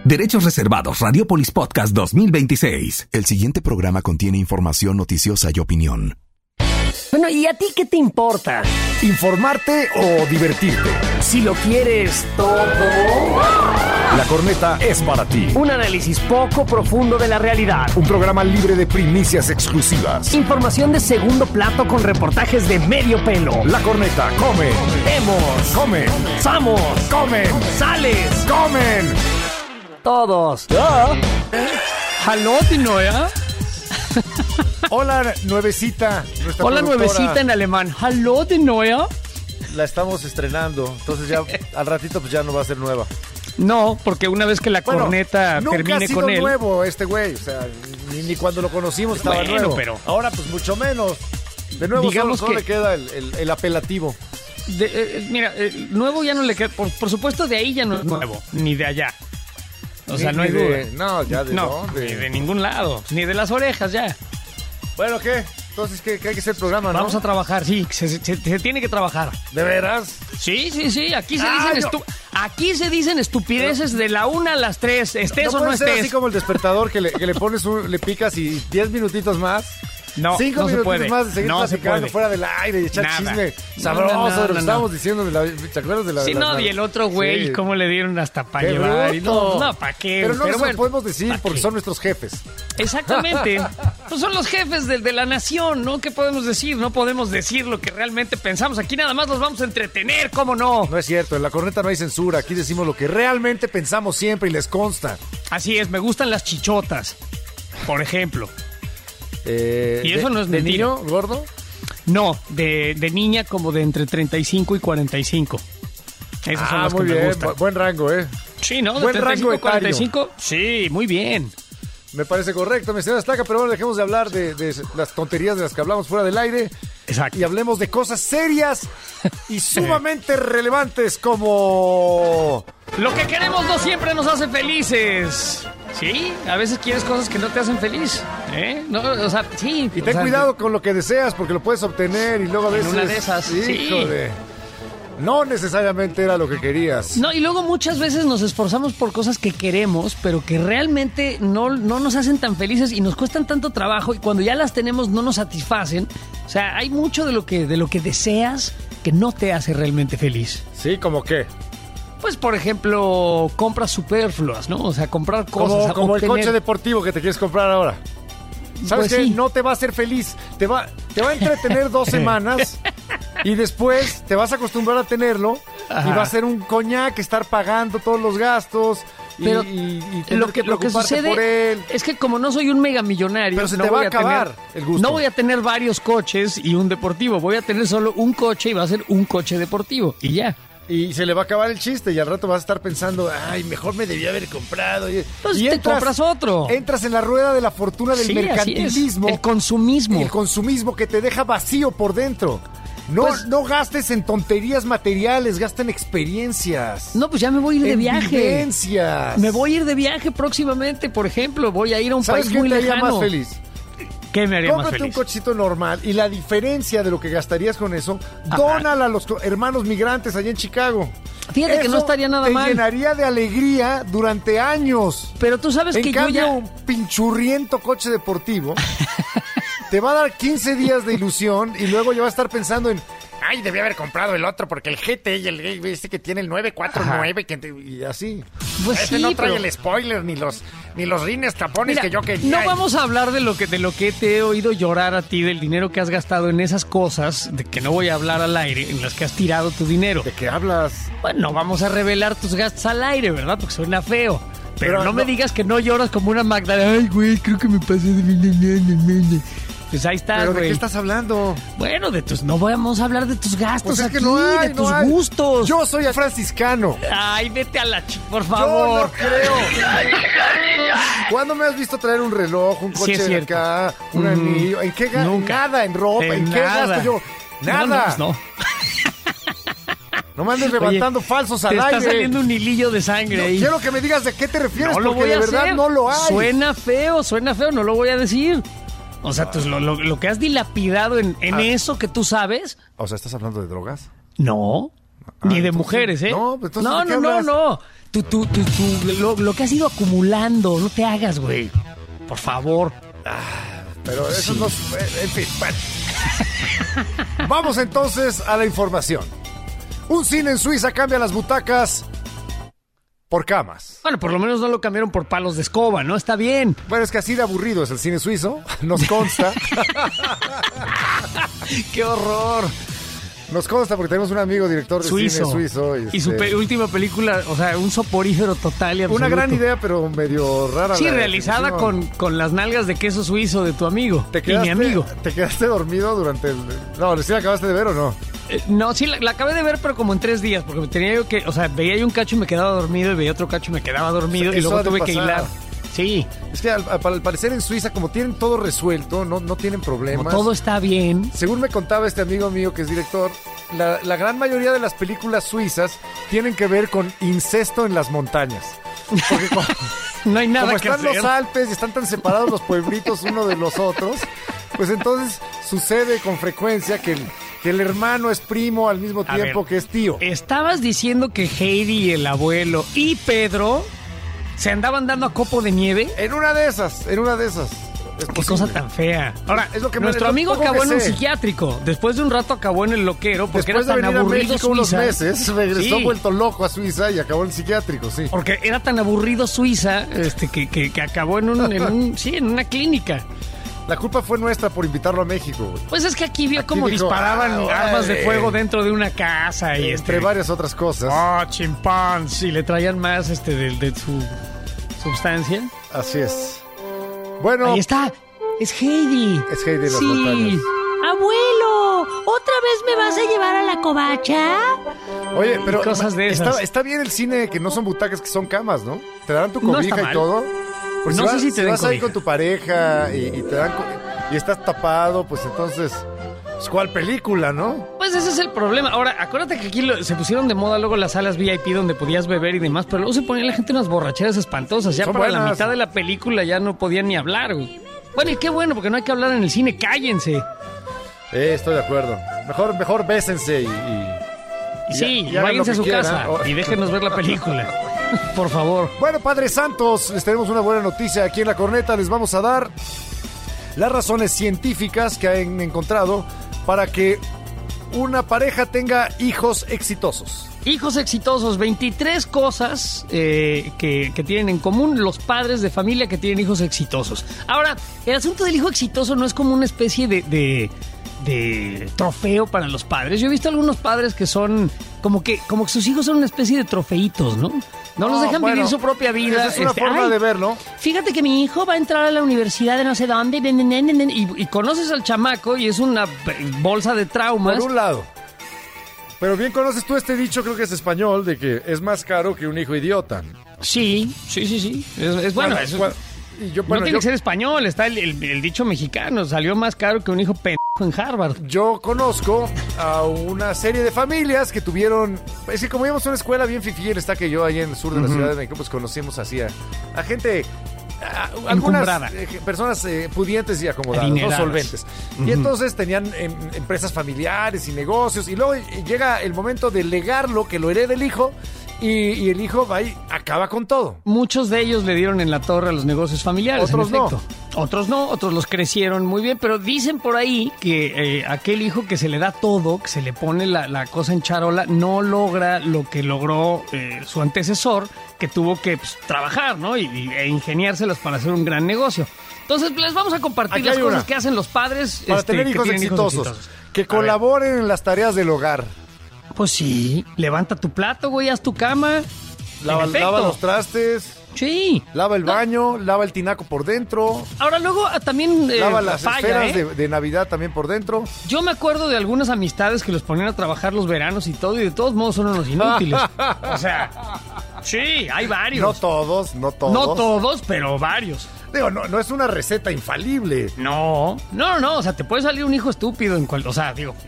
Derechos reservados. Radiopolis Podcast 2026. El siguiente programa contiene información noticiosa y opinión. Bueno, ¿y a ti qué te importa? ¿Informarte o divertirte? Si lo quieres todo. La Corneta es para ti. Un análisis poco profundo de la realidad. Un programa libre de primicias exclusivas. Información de segundo plato con reportajes de medio pelo. La Corneta come. Vemos. Come. Somos. Comen. Sales. Comen. Todos. Hallo, die Neue. Hola, nuevecita. Hola, nuevecita en alemán. Hallo, die Neue. La estamos estrenando. Entonces ya al ratito pues ya no va a ser nueva. No, porque una vez que la corneta nunca termine ha sido con él. nuevo este güey. O sea, ni cuando lo conocimos estaba Bueno, nuevo. pero ahora pues mucho menos. De nuevo digamos solo que le queda el apelativo. Mira, nuevo ya no le queda. Por supuesto, de ahí ya no es nuevo, ni de allá. O sea, no hay duda. No, ya de dónde. Ni de ningún lado, ni de las orejas ya. Bueno, ¿qué? Entonces, ¿qué hay que hacer el programa, no? Vamos a trabajar, sí, se tiene que trabajar. ¿De veras? Sí, aquí se dicen estupideces de la 1 a las 3, estés o no ser estés. así como el despertador que le pones le picas y 10 minutitos más. No, 5 no se minutitos puede. más de seguir No se platicando puede. fuera del aire y echar Nada. chisme sabroso de lo que estábamos diciendo. ¿Te acuerdas de la? Sí, no, y el otro güey, sí. cómo le dieron hasta para Qué llevar. bruto. No, ¿para qué? Pero no bueno, lo podemos decir ¿para porque qué? son nuestros jefes. Exactamente. Pues son los jefes de la nación, ¿no? ¿Qué podemos decir? No podemos decir lo que realmente pensamos. Aquí nada más los vamos a entretener, ¿cómo no? No es cierto, en La Corneta no hay censura. Aquí decimos lo que realmente pensamos siempre y les consta. Así es, me gustan las chichotas, por ejemplo. Y eso no es ¿de mentira. niño, gordo? No, de niña como de entre 35 y 45. Esas son las muy que me bien, gustan. buen rango, ¿eh? Sí, ¿no? De buen 35 rango a etario. 45. Sí, muy bien. Me parece correcto, mi señora Estaca, pero bueno, dejemos de hablar de las tonterías de las que hablamos fuera del aire. Exacto. Y hablemos de cosas serias y sumamente relevantes como... Lo que queremos no siempre nos hace felices. Sí, a veces quieres cosas que no te hacen feliz. No, o sea, sí. Y ten cuidado con lo que deseas porque lo puedes obtener y luego a En veces... una de esas, sí. Híjole, no necesariamente era lo que querías. No, y luego muchas veces nos esforzamos por cosas que queremos, pero que realmente no nos hacen tan felices y nos cuestan tanto trabajo y cuando ya las tenemos no nos satisfacen. O sea, hay mucho de lo que deseas que no te hace realmente feliz. Sí, ¿cómo qué? Pues, por ejemplo, compras superfluas, ¿no? O sea, comprar cosas. Como el obtener- coche deportivo que te quieres comprar ahora. ¿Sabes Pues qué? sí. No te va a hacer feliz. Te va a entretener 2 semanas y después te vas a acostumbrar a tenerlo Ajá. y va a ser un coñac estar pagando todos los gastos Pero y tener lo que preocuparte sucede por él. es que como no soy un megamillonario, Pero se no te va voy a acabar tener, el gusto. No voy a tener varios coches y un deportivo. Voy a tener solo un coche y va a ser un coche deportivo. Y ya. Y se le va a acabar el chiste y al rato vas a estar pensando, ay, mejor me debía haber comprado. Pues te compras otro. Entras en la rueda de la fortuna del Sí, así mercantilismo. es. El consumismo. El consumismo que te deja vacío por dentro. No, Pues- no gastes en tonterías materiales, gasta en experiencias. No, pues ya me voy a ir de en viaje. vivencias. Me voy a ir de viaje próximamente, por ejemplo. Voy a ir a un ¿Sabes país qué muy te haría lejano. más feliz? ¿Qué me haría más Cómprate un feliz? cochecito normal y la diferencia de lo que gastarías con eso, dónala a los hermanos migrantes allá en Chicago. Fíjate que no estaría nada mal. Te llenaría de alegría durante años. Pero tú sabes En que cambio, yo ya... un pinchurriento coche deportivo te va a dar 15 días de ilusión y luego ya va a estar pensando en, ay, debí haber comprado el otro porque el GT y el este que tiene el 949 y así. Pues Este sí, no trae pero- el spoiler ni los rines tapones Mira, que yo quería. no vamos a hablar de lo que te he oído llorar a ti, del dinero que has gastado en esas cosas, de que no voy a hablar al aire, en las que has tirado tu dinero. ¿De qué hablas? Bueno, no vamos a revelar tus gastos al aire, ¿verdad? Porque suena feo. Pero no me digas que no lloras como una Magdalena. Ay, güey, creo que me pasé de mi... Pues ahí está, ¿Pero de güey. qué estás hablando? Bueno, no vamos a hablar de tus gastos Pues es aquí, que no hay, de no tus hay. gustos. Yo soy franciscano. Ay, vete a la por Yo favor. no creo. ¿Cuándo me has visto traer un reloj, un Sí, coche es de cierto. acá, un anillo? ¿En qué Nunca. Nada, en ropa. ¿En qué nada. gasto yo? Nada. No, pues no. No me andes levantando Oye, falsos te al aire. está saliendo un hilillo de sangre Yo ahí. quiero que me digas de qué te refieres, No lo porque voy de a verdad hacer. no lo hay. Suena feo, no lo voy a decir. O sea, pues, lo que has dilapidado en eso que tú sabes. O sea, ¿estás hablando de drogas? No. Ni de mujeres, ¿eh? No, entonces, ¿de qué hablas? no. Lo que has ido acumulando, no te hagas, güey. Por favor. Pero eso no... En fin, bueno. Vamos entonces a la información. Un cine en Suiza cambia las butacas por camas. Bueno, por lo menos no lo cambiaron por palos de escoba, ¿no? Está bien. Bueno, es que así de aburrido es el cine suizo, nos consta. ¡Qué horror! Nos consta porque tenemos un amigo director de cine suizo. Y su última película, o sea, un soporífero total y absoluto. Una gran idea, pero medio rara. Sí, realizada con las nalgas de queso suizo de tu amigo y mi amigo. ¿Te quedaste dormido durante el...? No, ¿sí la acabaste de ver o no? No, sí, la acabé de ver, pero como en 3 días, porque tenía yo que... O sea, veía yo un cacho y me quedaba dormido, y veía otro cacho y me quedaba dormido, y luego tuve que hilar. Sí. Es que al parecer en Suiza, como tienen todo resuelto, no tienen problemas. Como todo está bien. Según me contaba este amigo mío que es director, la gran mayoría de las películas suizas tienen que ver con incesto en las montañas. Porque no hay nada que hacer. Como están los Alpes y están tan separados los pueblitos uno de los otros, pues entonces sucede con frecuencia que el hermano es primo al mismo tiempo que es tío. Estabas diciendo que Heidi, el abuelo y Pedro se andaban dando a copo de nieve. En una de esas. Qué cosa tan fea. Ahora, es lo que nuestro amigo acabó en un psiquiátrico. Después de un rato acabó en el loquero porque después era tan aburrido Suiza. Unos meses, regresó vuelto loco a Suiza y acabó en el psiquiátrico, sí. Porque era tan aburrido Suiza que acabó en una clínica. La culpa fue nuestra por invitarlo a México, güey. Pues es que aquí vio cómo disparaban armas de fuego dentro de una casa y entre varias otras cosas. Chimpans, y le traían más de su sustancia. Así es. Bueno. Ahí está. Es Heidi. Es Heidi en las montañas. Abuelo, ¿otra vez me vas a llevar a la covacha? Oye, pero cosas de esas. Está bien el cine que no son butacas, que son camas, ¿no? Te dan tu cobija y todo. Pues no sé si te vas ahí con tu pareja y te dan y estás tapado, pues entonces, pues, ¿cuál película, no? Pues ese es el problema. Ahora, acuérdate que aquí se pusieron de moda luego las salas VIP donde podías beber y demás, pero luego se ponía la gente unas borracheras espantosas. Ya son para buenas. La mitad de la película ya no podían ni hablar, güey. Bueno, y qué bueno, porque no hay que hablar en el cine, cállense. Estoy de acuerdo. Mejor bésense y sí, váyanse a su casa y déjenos ver la película. Por favor. Bueno, Padre Santos, les tenemos una buena noticia aquí en La Corneta. Les vamos a dar las razones científicas que han encontrado para que una pareja tenga hijos exitosos. Hijos exitosos, 23 cosas que tienen en común los padres de familia que tienen hijos exitosos. Ahora, el asunto del hijo exitoso no es como una especie de trofeo para los padres. Yo he visto algunos padres que son como que sus hijos son una especie de trofeitos, ¿no? No los dejan vivir su propia vida. Esa es una forma de verlo. Fíjate que mi hijo va a entrar a la universidad de no sé dónde y conoces al chamaco y es una bolsa de traumas. Por un lado. Pero bien conoces tú este dicho, creo que es español, de que es más caro que un hijo idiota. Sí. Es bueno. No tiene que ser español, está el dicho mexicano, salió más caro que un hijo pendejo en Harvard. Yo conozco a una serie de familias que tuvieron... Es que como íbamos a una escuela bien fifí, está que yo ahí en el sur de la Ciudad de México, pues conocimos así a gente... algunas personas pudientes y acomodadas, no solventes. Y entonces tenían empresas familiares y negocios, y luego llega el momento de legarlo, que lo herede el hijo, y el hijo va y acaba con todo. Muchos de ellos le dieron en la torre a los negocios familiares. Otros no. Otros los crecieron muy bien, pero dicen por ahí que aquel hijo que se le da todo, que se le pone la cosa en charola, no logra lo que logró su antecesor, que tuvo que trabajar, ¿no? E ingeniárselas para hacer un gran negocio. Entonces, les vamos a compartir las cosas que hacen los padres para tener hijos exitosos. Que colaboren en las tareas del hogar. Pues sí, levanta tu plato, güey, haz tu cama. Lava los trastes. Sí. Lava el baño, lava el tinaco por dentro. Ahora luego también lava las esferas de Navidad también por dentro. Yo me acuerdo de algunas amistades que los ponían a trabajar los veranos y todo, y de todos modos son unos inútiles. O sea, sí, hay varios. No todos. No todos, pero varios. Digo, no es una receta infalible. No, o sea, te puede salir un hijo estúpido o sea, digo,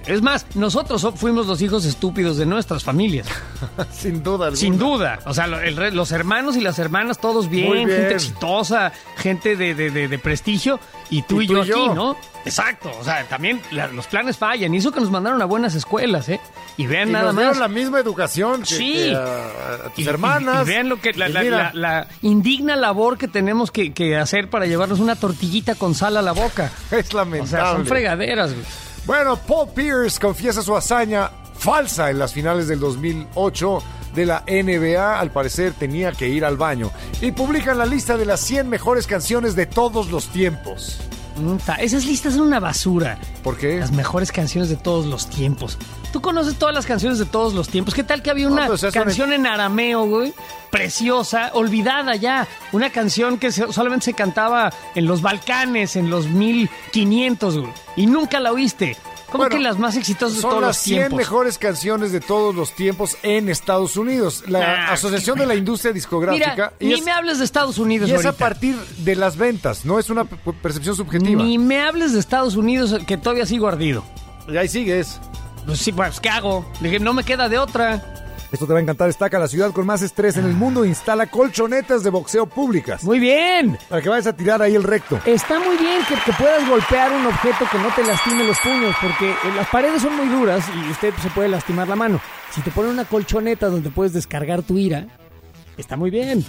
Es más, nosotros fuimos los hijos estúpidos de nuestras familias. Sin duda alguna. Sin duda. O sea, los hermanos y las hermanas, todos bien, gente exitosa, gente de prestigio, y tú y yo aquí, ¿no? Exacto. O sea, también los planes fallan. Y eso que nos mandaron a buenas escuelas, ¿eh? Y vean nada nos más. dieron la misma educación que a tus hermanas. Y vean lo que la indigna labor que tenemos que hacer para llevarnos una tortillita con sal a la boca. Es lamentable. O sea, son fregaderas, güey. Bueno, Paul Pierce confiesa su hazaña falsa en las finales del 2008 de la NBA. Al parecer tenía que ir al baño. Y publican la lista de las 100 mejores canciones de todos los tiempos. Esas listas son una basura. ¿Por qué? Las mejores canciones de todos los tiempos. ¿Tú conoces todas las canciones de todos los tiempos? ¿Qué tal que había una canción en arameo, güey? Preciosa, olvidada ya. Una canción que solamente se cantaba en los Balcanes, en los 1500, güey. Y nunca la oíste. ¿Cómo que las más exitosas de todos los tiempos? Son las 100 mejores canciones de todos los tiempos en Estados Unidos. La Asociación de la Industria Discográfica. Mira, ni me hables de Estados Unidos. Y es a partir de las ventas, no es una percepción subjetiva. Ni me hables de Estados Unidos, que todavía sigo ardido. Y ahí sigues. Pues sí, pues ¿qué hago? Dije, no me queda de otra. Esto te va a encantar. Destaca la ciudad con más estrés en el mundo. Instala colchonetas de boxeo públicas. Muy bien. Para que vayas a tirar ahí el recto. Está muy bien que puedas golpear un objeto que no te lastime los puños, porque las paredes son muy duras y usted se puede lastimar la mano. Si te ponen una colchoneta donde puedes descargar tu ira, está muy bien.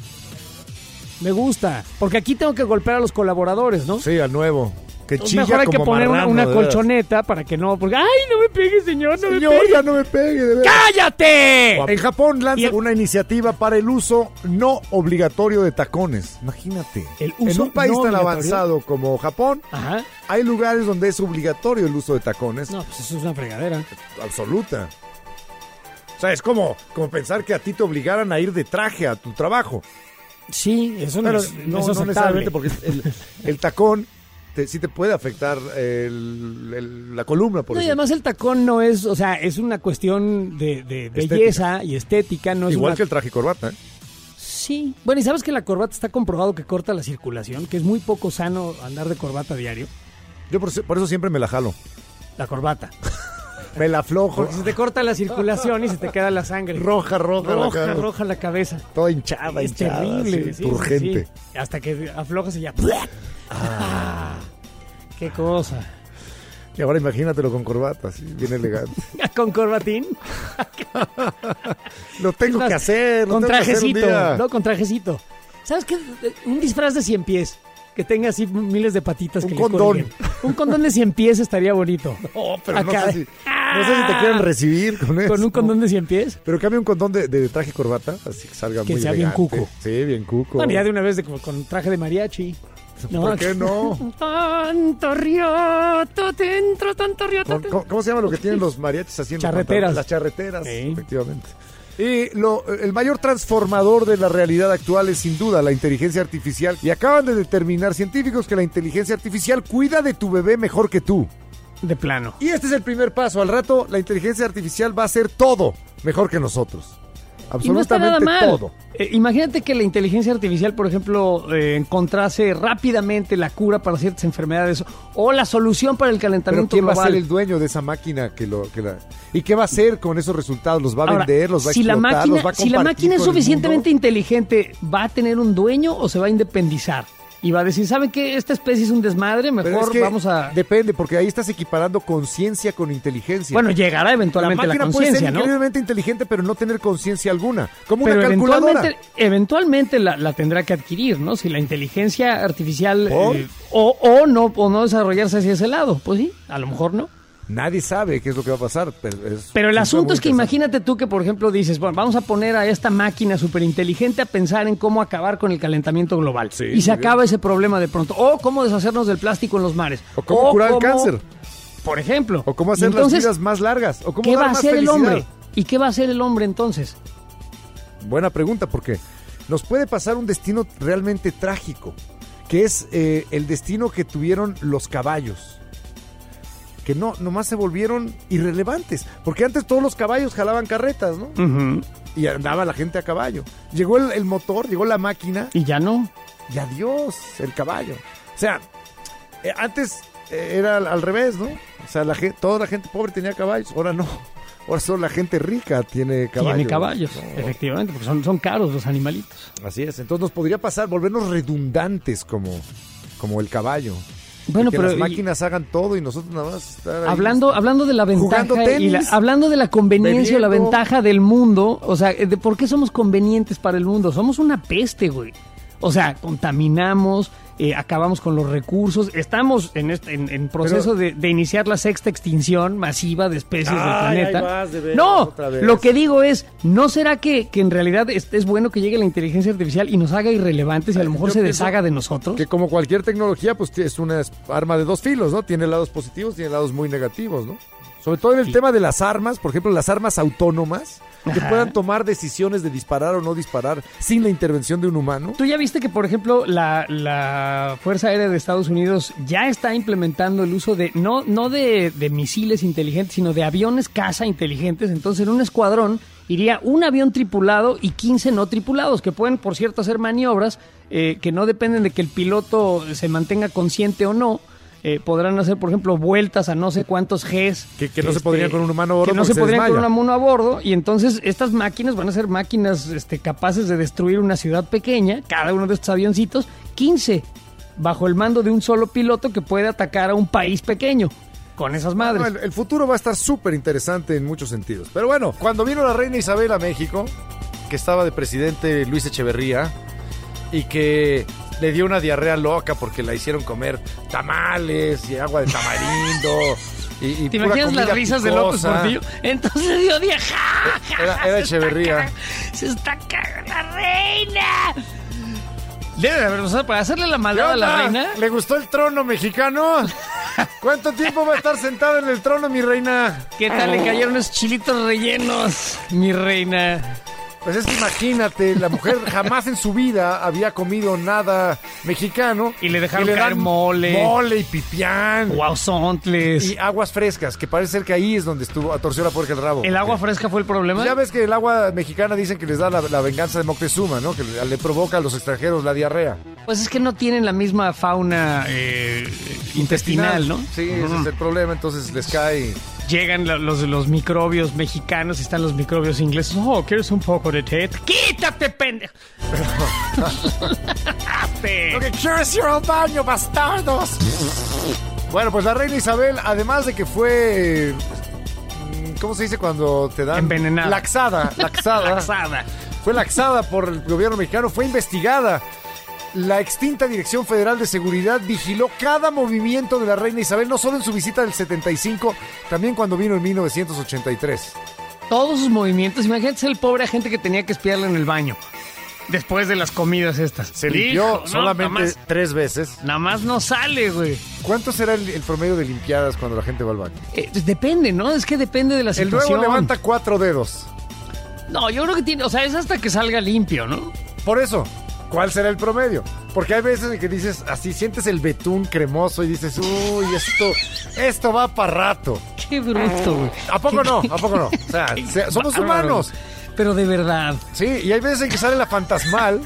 Me gusta. Porque aquí tengo que golpear a los colaboradores, ¿no? Sí, al nuevo. Que chilla mejor hay como que poner marrano, una colchoneta para que no... Porque, ¡ay, no me pegue, señor! ¡No me pegue! Ya no me pegue, de verdad. ¡Cállate! En Japón lanza una iniciativa para el uso no obligatorio de tacones. Imagínate. El uso en un país no tan obligatorio. Avanzado como Japón, Ajá. hay lugares donde es obligatorio el uso de tacones. No, pues eso es una fregadera. Absoluta. O sea, es como pensar que a ti te obligaran a ir de traje a tu trabajo. Sí, eso Pero no es aceptable. necesariamente, porque el tacón sí te puede afectar la columna, por No, y ejemplo. además el tacón no es, o sea, es una cuestión de belleza y estética. No es igual que el traje y corbata, ¿eh? Sí. Bueno, y sabes que la corbata está comprobado que corta la circulación, que es muy poco sano andar de corbata diario. Yo por eso siempre me la jalo. La corbata. Me la aflojo. Porque se te corta la circulación y se te queda la sangre. Roja la cabeza. Toda hinchada, Es hinchada. terrible. Sí, turgente. Sí. Hasta que aflojas y ya. ¡Qué cosa! Y ahora imagínatelo con corbata, así, bien elegante. ¿Con corbatín? Lo tengo que hacer. Con tengo que hacer un trajecito. día. No, con trajecito. ¿Sabes qué? Un disfraz de 100 pies. Que tenga así miles de patitas. Un que condón. le cuelguen. Un condón de 100 pies estaría bonito. No, pero Acá. no sé si te quieren recibir con eso. ¿Con un condón de 100 pies? Pero cambia un condón de traje y corbata, así que salga Que muy sea bien elegante. cuco. Sí, bien cuco. Bueno, ya de una vez con traje de mariachi. ¿Por qué no? Tanto rioto dentro, tanto rioto dentro. ¿Cómo se llama lo que tienen los mariachis haciendo? Charreteras. Las charreteras, Sí. efectivamente. Y el mayor transformador de la realidad actual es sin duda la inteligencia artificial. Y acaban de determinar científicos que la inteligencia artificial cuida de tu bebé mejor que tú. De plano. Y este es el primer paso. Al rato la inteligencia artificial va a hacer todo mejor que nosotros. Y no está nada Absolutamente mal. todo. Imagínate que la inteligencia artificial, por ejemplo, encontrase rápidamente la cura para ciertas enfermedades o la solución para el Pero calentamiento ¿quién va a global. ser el dueño de esa máquina ¿Y qué va a hacer con esos resultados? ¿Los va a Ahora, vender? ¿Los va a si explotar? ¿Los va a compartir si la máquina es con el suficientemente mundo? inteligente, ¿va a tener un dueño o se va a independizar? Y va a decir, ¿saben qué? Esta especie es un desmadre, Pero mejor es que vamos a... Depende, porque ahí estás equiparando conciencia con inteligencia. Bueno, llegará eventualmente la máquina puede ser conciencia, ¿no? increíblemente inteligente, pero no tener conciencia alguna. Como Pero una calculadora. eventualmente la tendrá que adquirir, ¿no? Si la inteligencia artificial ¿Por? o no desarrollarse hacia ese lado, pues sí, a lo mejor no. Nadie sabe qué es lo que va a pasar. Pero el asunto es que imagínate. imagínate tú que, por ejemplo, dices, bueno, vamos a poner a esta máquina súper inteligente a pensar en cómo acabar con el calentamiento global. Sí, y se muy acaba bien. ese problema de pronto. O cómo deshacernos del plástico en los mares. O cómo curar el cáncer. Por ejemplo. O cómo hacer Entonces, las vidas más largas. O cómo ¿qué dar va a más hacer el felicidad. hombre? ¿Y qué va a hacer el hombre entonces? Buena pregunta, porque nos puede pasar un destino realmente trágico, que es el destino que tuvieron los caballos. Que nomás se volvieron irrelevantes. Porque antes todos los caballos jalaban carretas, ¿no? Uh-huh. Y andaba la gente a caballo. Llegó el motor, llegó la máquina. Y ya no. Y adiós, el caballo. O sea, antes era al revés, ¿no? O sea, toda la gente pobre tenía caballos, ahora no. Ahora solo la gente rica tiene caballos. Tiene caballos, ¿no? efectivamente, porque son caros los animalitos. Así es, entonces nos podría pasar, volvernos redundantes como el caballo. Bueno, que pero las máquinas hagan todo y nosotros nada más estar ahí. Hablando de la ventaja tenis, hablando de la conveniencia o la bebiendo. ventaja del mundo, o sea, ¿de por qué somos convenientes para el mundo? Somos una peste, güey. O sea, contaminamos, acabamos con los recursos, estamos en proceso de iniciar la sexta extinción masiva de especies del planeta. Ahí vas, de veras, No, otra vez. lo que digo es, ¿no será que en realidad es bueno que llegue la inteligencia artificial y nos haga irrelevantes y a lo mejor Yo se pienso deshaga de nosotros? Que como cualquier tecnología, pues es una arma de dos filos, ¿no? Tiene lados positivos, tiene lados muy negativos, ¿no? Sobre todo en el tema de las armas, por ejemplo, las armas autónomas, que Ajá. puedan tomar decisiones de disparar o no disparar sin la intervención de un humano. ¿Tú ya viste que, por ejemplo, la Fuerza Aérea de Estados Unidos ya está implementando el uso de, no de misiles inteligentes, sino de aviones caza inteligentes? Entonces, en un escuadrón iría un avión tripulado y 15 no tripulados, que pueden, por cierto, hacer maniobras que no dependen de que el piloto se mantenga consciente o no. Podrán hacer, por ejemplo, vueltas a no sé cuántos Gs. Que no se podrían con un humano a bordo. Que no porque se podrían con desmaya. un humano a bordo. Y entonces estas máquinas van a ser máquinas capaces de destruir una ciudad pequeña, cada uno de estos avioncitos, 15, bajo el mando de un solo piloto que puede atacar a un país pequeño. Con esas madres. No, el futuro va a estar súper interesante en muchos sentidos. Pero bueno, cuando vino la reina Isabel a México, que estaba de presidente Luis Echeverría, y que le dio una diarrea loca porque la hicieron comer tamales y agua de tamarindo. Y ¿Te pura imaginas las comida risas de López picosa. Portillo? Entonces dio día. Era Echeverría. Se está cagando la reina. Debe de haber, o sea, para hacerle la ¿Qué maldad a la onda? reina. ¿Le gustó el trono mexicano? ¿Cuánto tiempo va a estar sentada en el trono, mi reina? ¿Qué tal le cayeron esos chilitos rellenos, mi reina? Pues es que imagínate, la mujer jamás en su vida había comido nada mexicano. Y le dejaron dan caer mole. Mole y pipián. Guauzontles. Y aguas frescas, que parece ser que ahí es donde torció la puerca el rabo. ¿El agua fresca fue el problema? Ya ves que el agua mexicana dicen que les da la venganza de Moctezuma, ¿no? Que le provoca a los extranjeros la diarrea. Pues es que no tienen la misma fauna intestinal, ¿no? Sí, ese es el problema, entonces les cae. Llegan los microbios mexicanos y están los microbios ingleses. Oh, ¿quieres un poco de té? ¡Quítate, pendejo! Lo que quiero es ir al baño, bastardos. Bueno, pues la reina Isabel, además de que fue... ¿Cómo se dice cuando te dan? Envenenada. Laxada. Laxada. Fue laxada por el gobierno mexicano, fue investigada. La extinta Dirección Federal de Seguridad vigiló cada movimiento de la reina Isabel, no solo en su visita del 75, también cuando vino en 1983. Todos sus movimientos. Imagínate el pobre agente que tenía que espiarle en el baño. Después de las comidas estas. Se limpió Hijo, solamente 3 veces. Nada más no sale, güey. ¿Cuánto será el promedio de limpiadas cuando la gente va al baño? Depende, ¿no? Es que depende de la El situación. nuevo levanta 4 dedos. No, yo creo que tiene... O sea, es hasta que salga limpio, ¿no? Por eso, ¿cuál será el promedio? Porque hay veces en que dices, así sientes el betún cremoso y dices, uy, esto va para rato. Qué bruto, güey. ¿A poco no? ¿A poco no? O sea, somos humanos. Pero de verdad. Sí, y hay veces en que sale la fantasmal,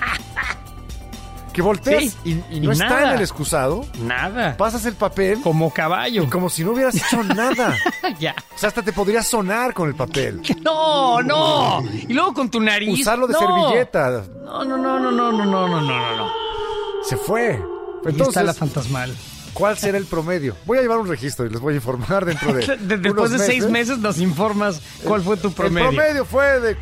que volteas Sí, y no y está nada. en el excusado, Nada. pasas el papel Como caballo. como si no hubieras hecho nada. Ya. O sea, hasta te podría sonar con el papel. No, no. Y luego con tu nariz. Usarlo de No. servilleta. No. Se fue. Ahí está Entonces, la fantasmal. ¿cuál será el promedio? Voy a llevar un registro y les voy a informar dentro de Después de unos 6 meses nos informas cuál fue tu promedio. El promedio fue de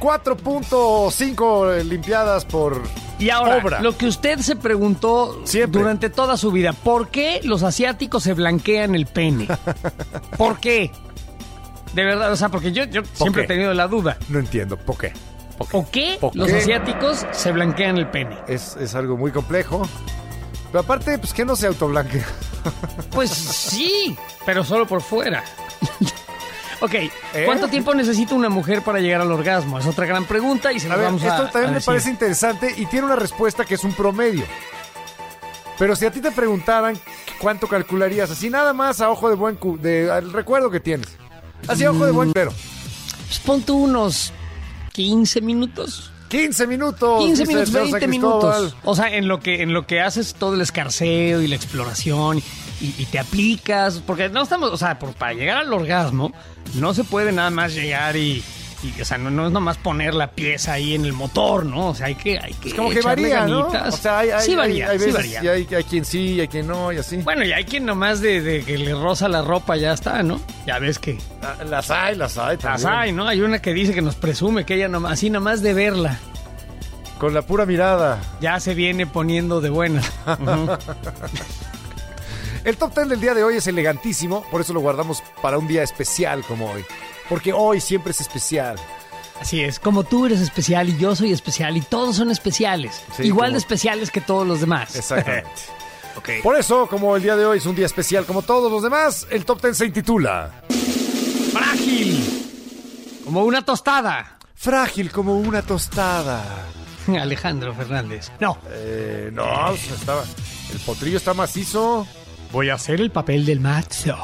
4.5 limpiadas por Y ahora, obra. lo que usted se preguntó Siempre. durante toda su vida, ¿por qué los asiáticos se blanquean el pene? ¿Por qué? De verdad, o sea, porque yo siempre he qué? tenido la duda. No entiendo, ¿por qué? ¿Por qué ¿Por los qué? asiáticos se blanquean el pene? Es algo muy complejo. Pero aparte, pues que no se autoblanquea. Pues sí, pero solo por fuera. Ok, ¿cuánto tiempo necesita una mujer para llegar al orgasmo? Es otra gran pregunta y se A la ver, vamos a esto también a me decir. parece interesante y tiene una respuesta que es un promedio. Pero si a ti te preguntaran cuánto calcularías, así nada más a ojo de buen al recuerdo que tienes. Así a ojo de buen pero. Pues pon tú unos 15 minutos. 15 minutos. 15 dice minutos, el señor 20 San Cristóbal. minutos. O sea, en lo que haces todo el escarceo y la exploración y te aplicas, porque no estamos, o sea, para llegar al orgasmo no se puede nada más llegar y o sea, no es nomás poner la pieza ahí en el motor, ¿no? O sea, hay que es como que varía, ganitas. ¿no? O sea, hay veces, sí varía. Y hay quien sí, hay quien no, y así. Bueno, y hay quien nomás de que le roza la ropa ya está, ¿no? Ya ves que... Las hay también. Las hay, ¿no? Hay una que dice que nos presume que ella nomás, así nomás de verla, con la pura mirada. ya se viene poniendo de buena. Uh-huh. El top 10 del día de hoy es elegantísimo, por eso lo guardamos para un día especial como hoy. Porque hoy siempre es especial. Así es, como tú eres especial y yo soy especial y todos son especiales. Sí, igual de especiales que todos los demás. Exactamente. Okay. Por eso, como el día de hoy es un día especial como todos los demás, el top 10 se intitula Frágil, como una tostada. Frágil como una tostada. Alejandro Fernández. No. No, el potrillo está macizo. Voy a hacer el papel del macho.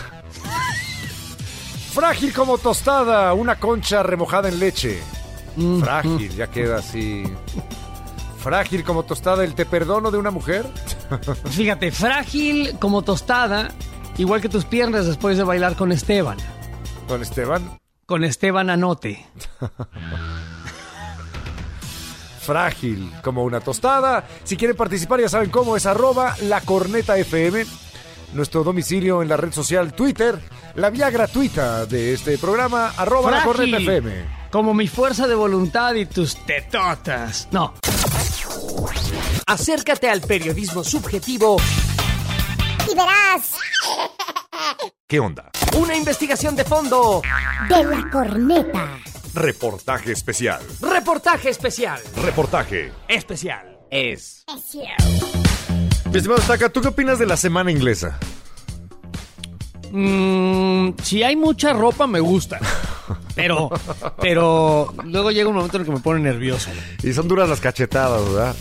Frágil como tostada, una concha remojada en leche. Frágil, ya queda así. Frágil como tostada, el te perdono de una mujer. Fíjate, frágil como tostada, igual que tus piernas después de bailar con Esteban. ¿Con Esteban? Con Esteban Anote. Frágil como una tostada. Si quieren participar, ya saben cómo es @lacornetafm. Nuestro domicilio en la red social Twitter. La vía gratuita de este programa, @lacornetafm. Como mi fuerza de voluntad y tus tetotas. No. Acércate al periodismo subjetivo Y verás ¿Qué onda? una investigación de fondo. de la corneta. Reportaje especial. Reportaje especial. Reportaje. Especial. Es. Mi estimado Staka, ¿tú qué opinas de la semana inglesa? Si hay mucha ropa me gusta. Pero luego llega un momento en el que me pone nervioso. Y son duras las cachetadas, ¿verdad?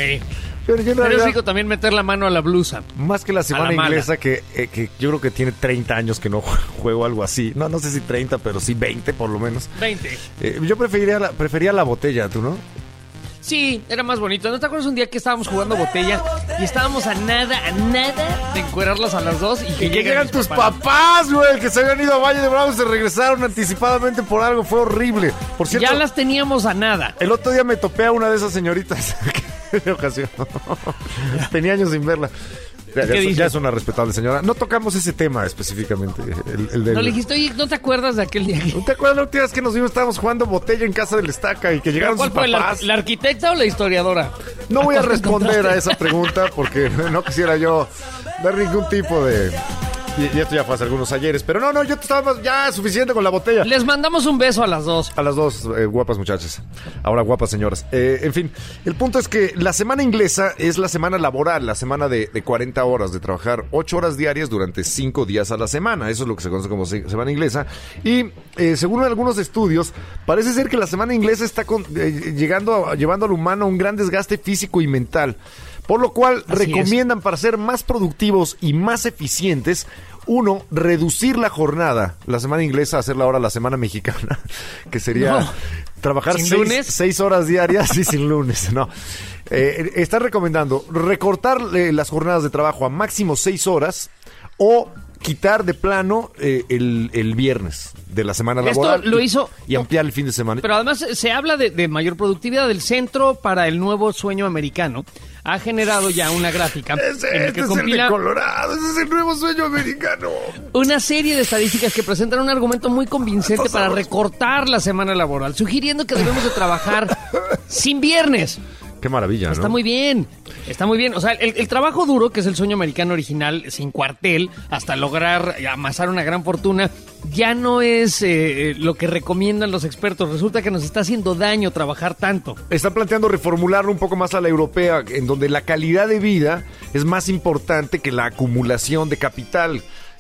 Yo en Pero es realidad, rico también meter la mano a la blusa. más que la semana A la mala. inglesa, que yo creo que tiene 30 años que no juego algo así. No sé si 30, pero sí 20 por lo menos. 20. Yo prefería la botella, ¿tú no? Sí, era más bonito. ¿No te acuerdas un día que estábamos jugando botella y estábamos a nada de encuerarlas a las dos y que llegan tus papás, güey, que se habían ido a Valle de Bravo y se regresaron anticipadamente por algo? Fue horrible. Por cierto, Ya las teníamos a nada. el otro día me topé a una de esas señoritas de ocasión. Tenía años sin verla. Ya es una respetable señora. No tocamos ese tema específicamente. El del... No le dijiste, oye, ¿no te acuerdas de aquel día que... ¿No te acuerdas la última vez que nos vimos? Estábamos jugando botella en casa del Estaca y que llegaron sus ¿Cuál fue, papás. la arquitecta o la historiadora? No voy a ¿Cuál te responder encontraste? a esa pregunta porque no quisiera yo dar ningún tipo de... Y esto ya fue hace algunos ayeres. Pero no, yo estaba ya suficiente con la botella. Les mandamos un beso a las dos. A las dos guapas muchachas. Ahora guapas señoras. En fin, el punto es que la semana inglesa es la semana laboral, la semana de 40 horas, de trabajar 8 horas diarias durante 5 días a la semana. Eso es lo que se conoce como semana inglesa. Y según algunos estudios, parece ser que la semana inglesa está llevando al humano a un gran desgaste físico y mental. Por lo cual Así recomiendan para ser más productivos y más eficientes, uno, reducir la jornada, la semana inglesa, hacerla ahora la semana mexicana, que sería trabajar ¿Sin lunes? 6 horas diarias y sin lunes, no. Está recomendando recortar las jornadas de trabajo a máximo 6 horas o quitar de plano el viernes de la semana Esto laboral lo hizo... y ampliar el fin de semana. Pero además se habla de mayor productividad. Del Centro para el Nuevo Sueño Americano ha generado ya una gráfica en la que Este es compila el de Colorado, ese es el nuevo sueño americano. una serie de estadísticas que presentan un argumento muy convincente para recortar la semana laboral, sugiriendo que debemos de trabajar sin viernes. Qué maravilla, ¿no? Está muy bien, está muy bien. O sea, el trabajo duro, que es el sueño americano original, sin cuartel, hasta lograr amasar una gran fortuna, ya no es lo que recomiendan los expertos. Resulta que nos está haciendo daño trabajar tanto. Están planteando reformularlo un poco más a la europea, en donde la calidad de vida es más importante que la acumulación de capital.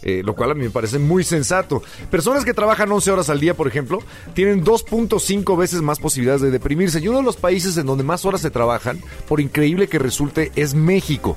lo cual a mí me parece muy sensato. Personas que trabajan 11 horas al día, por ejemplo, tienen 2.5 veces más posibilidades de deprimirse. Y uno de los países en donde más horas se trabajan, por increíble que resulte, es México.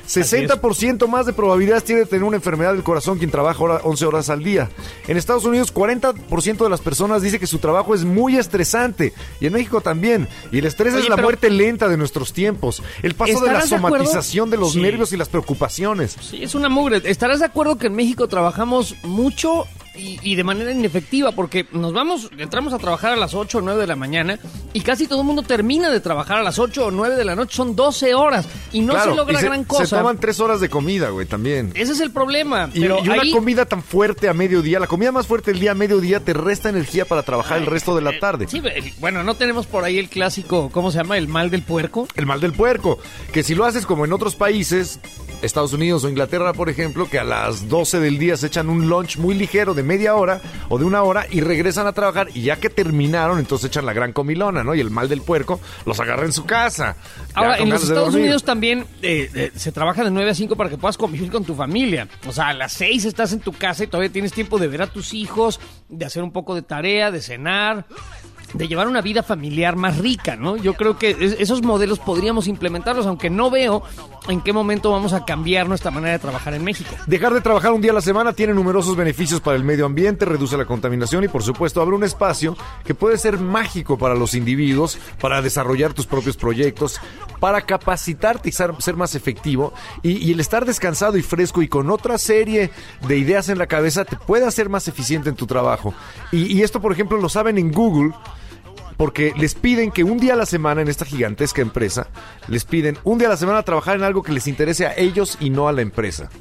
60% más de probabilidades tiene de tener una enfermedad del corazón quien trabaja 11 horas al día. En Estados Unidos, 40% de las personas dice que su trabajo es muy estresante. Y en México también. Y el estrés es la muerte lenta de nuestros tiempos. El paso de la somatización de los nervios y las preocupaciones. Sí, es una mugre. ¿Estarás de acuerdo que en México trabajamos mucho y de manera inefectiva? Porque entramos a trabajar a las 8 o 9 de la mañana y casi todo el mundo termina de trabajar a las 8 o 9 de la noche. Son 12 horas y no se logra gran cosa. Se toman 3 horas de comida, güey, también. Ese es el problema. Y una comida tan fuerte a mediodía, la comida más fuerte del día a mediodía te resta energía para trabajar el resto de la tarde. Sí, bueno, no tenemos por ahí el clásico, ¿cómo se llama? El mal del puerco. El mal del puerco, que si lo haces como en otros países, Estados Unidos o Inglaterra, por ejemplo, que a las 12 del día se echan un lunch muy ligero de media hora o de una hora y regresan a trabajar y ya que terminaron, entonces echan la gran comilona, ¿no? Y el mal del puerco los agarra en su casa. Ahora, en los Estados Unidos también se trabaja de 9 a 5 para que puedas convivir con tu familia. O sea, a las 6 estás en tu casa y todavía tienes tiempo de ver a tus hijos, de hacer un poco de tarea, de cenar, de llevar una vida familiar más rica, ¿no? Yo creo que esos modelos podríamos implementarlos, aunque no veo en qué momento vamos a cambiar nuestra manera de trabajar en México. Dejar de trabajar un día a la semana tiene numerosos beneficios para el medio ambiente, reduce la contaminación y, por supuesto, abre un espacio que puede ser mágico para los individuos, para desarrollar tus propios proyectos, para capacitarte y ser más efectivo. Y el estar descansado y fresco y con otra serie de ideas en la cabeza te puede hacer más eficiente en tu trabajo. Y esto, por ejemplo, lo saben en Google, porque les piden que un día a la semana en esta gigantesca empresa, les piden un día a la semana trabajar en algo que les interese a ellos y no a la empresa.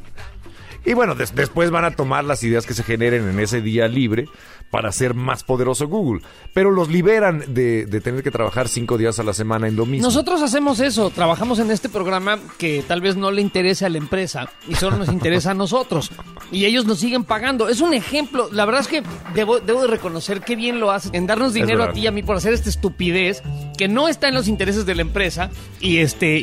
Y bueno, después van a tomar las ideas que se generen en ese día libre para hacer más poderoso Google. Pero los liberan de tener que trabajar 5 días a la semana en lo mismo. Nosotros hacemos eso, trabajamos en este programa que tal vez no le interese a la empresa y solo nos interesa a nosotros. Y ellos nos siguen pagando. Es un ejemplo, la verdad es que debo de reconocer qué bien lo hacen en darnos dinero a ti y a mí por hacer esta estupidez que no está en los intereses de la empresa y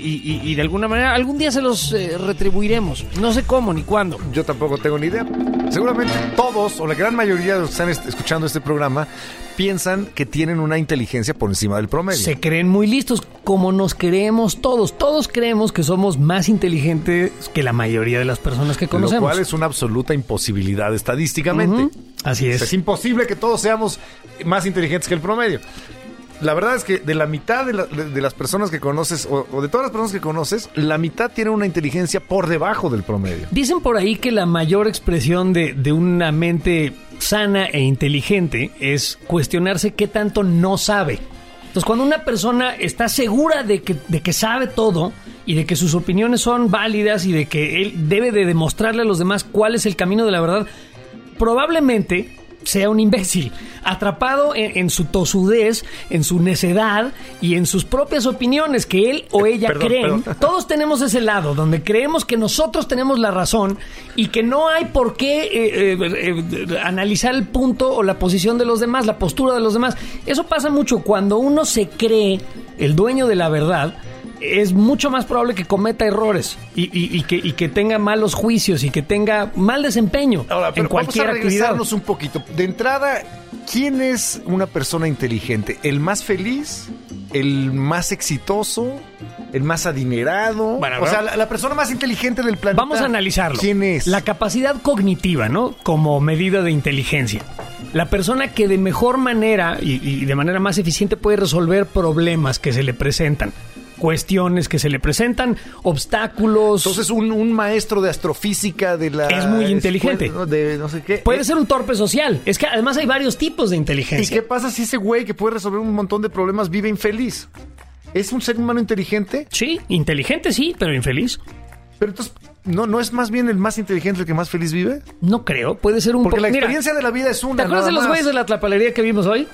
de alguna manera algún día se los retribuiremos. No sé cómo ni cuándo. Yo tampoco tengo ni idea. Seguramente todos o la gran mayoría de los que están escuchando este programa piensan que tienen una inteligencia por encima del promedio. Se creen muy listos, como nos creemos todos. Todos creemos que somos más inteligentes que la mayoría de las personas que conocemos. Lo cual es una absoluta imposibilidad estadísticamente. Así es. Es imposible que todos seamos más inteligentes que el promedio. La verdad es que de la mitad de las personas que conoces, o de todas las personas que conoces, la mitad tiene una inteligencia por debajo del promedio. Dicen por ahí que la mayor expresión de una mente sana e inteligente es cuestionarse qué tanto no sabe. Entonces, cuando una persona está segura de que sabe todo y de que sus opiniones son válidas y de que él debe de demostrarle a los demás cuál es el camino de la verdad, probablemente sea un imbécil, atrapado en su tosudez, en su necedad y en sus propias opiniones que él o ella creen. Todos tenemos ese lado donde creemos que nosotros tenemos la razón y que no hay por qué analizar el punto o la posición de los demás, la postura de los demás. Eso pasa mucho cuando uno se cree el dueño de la verdad. Es mucho más probable que cometa errores y que tenga malos juicios y que tenga mal desempeño. Ahora, pero en cualquier vamos a regresarnos un poquito. De entrada, ¿quién es una persona inteligente? ¿El más feliz? ¿El más exitoso? ¿El más adinerado? Bueno, o sea, la persona más inteligente del planeta. Vamos a analizarlo. ¿Quién es? La capacidad cognitiva, ¿no? Como medida de inteligencia. La persona que de mejor manera y de manera más eficiente puede resolver problemas que se le presentan. Cuestiones que se le presentan, obstáculos. Entonces un maestro de astrofísica de la... Es muy inteligente. De no sé qué. Puede ser un torpe social. Es que además hay varios tipos de inteligencia. ¿Y qué pasa si ese güey que puede resolver un montón de problemas vive infeliz? ¿Es un ser humano inteligente? Sí, inteligente sí, pero infeliz. Pero entonces, ¿no es más bien el más inteligente el que más feliz vive? No creo, puede ser un poco... Porque la experiencia de la vida es una. ¿Te acuerdas de los güeyes de la tlapalería que vimos hoy?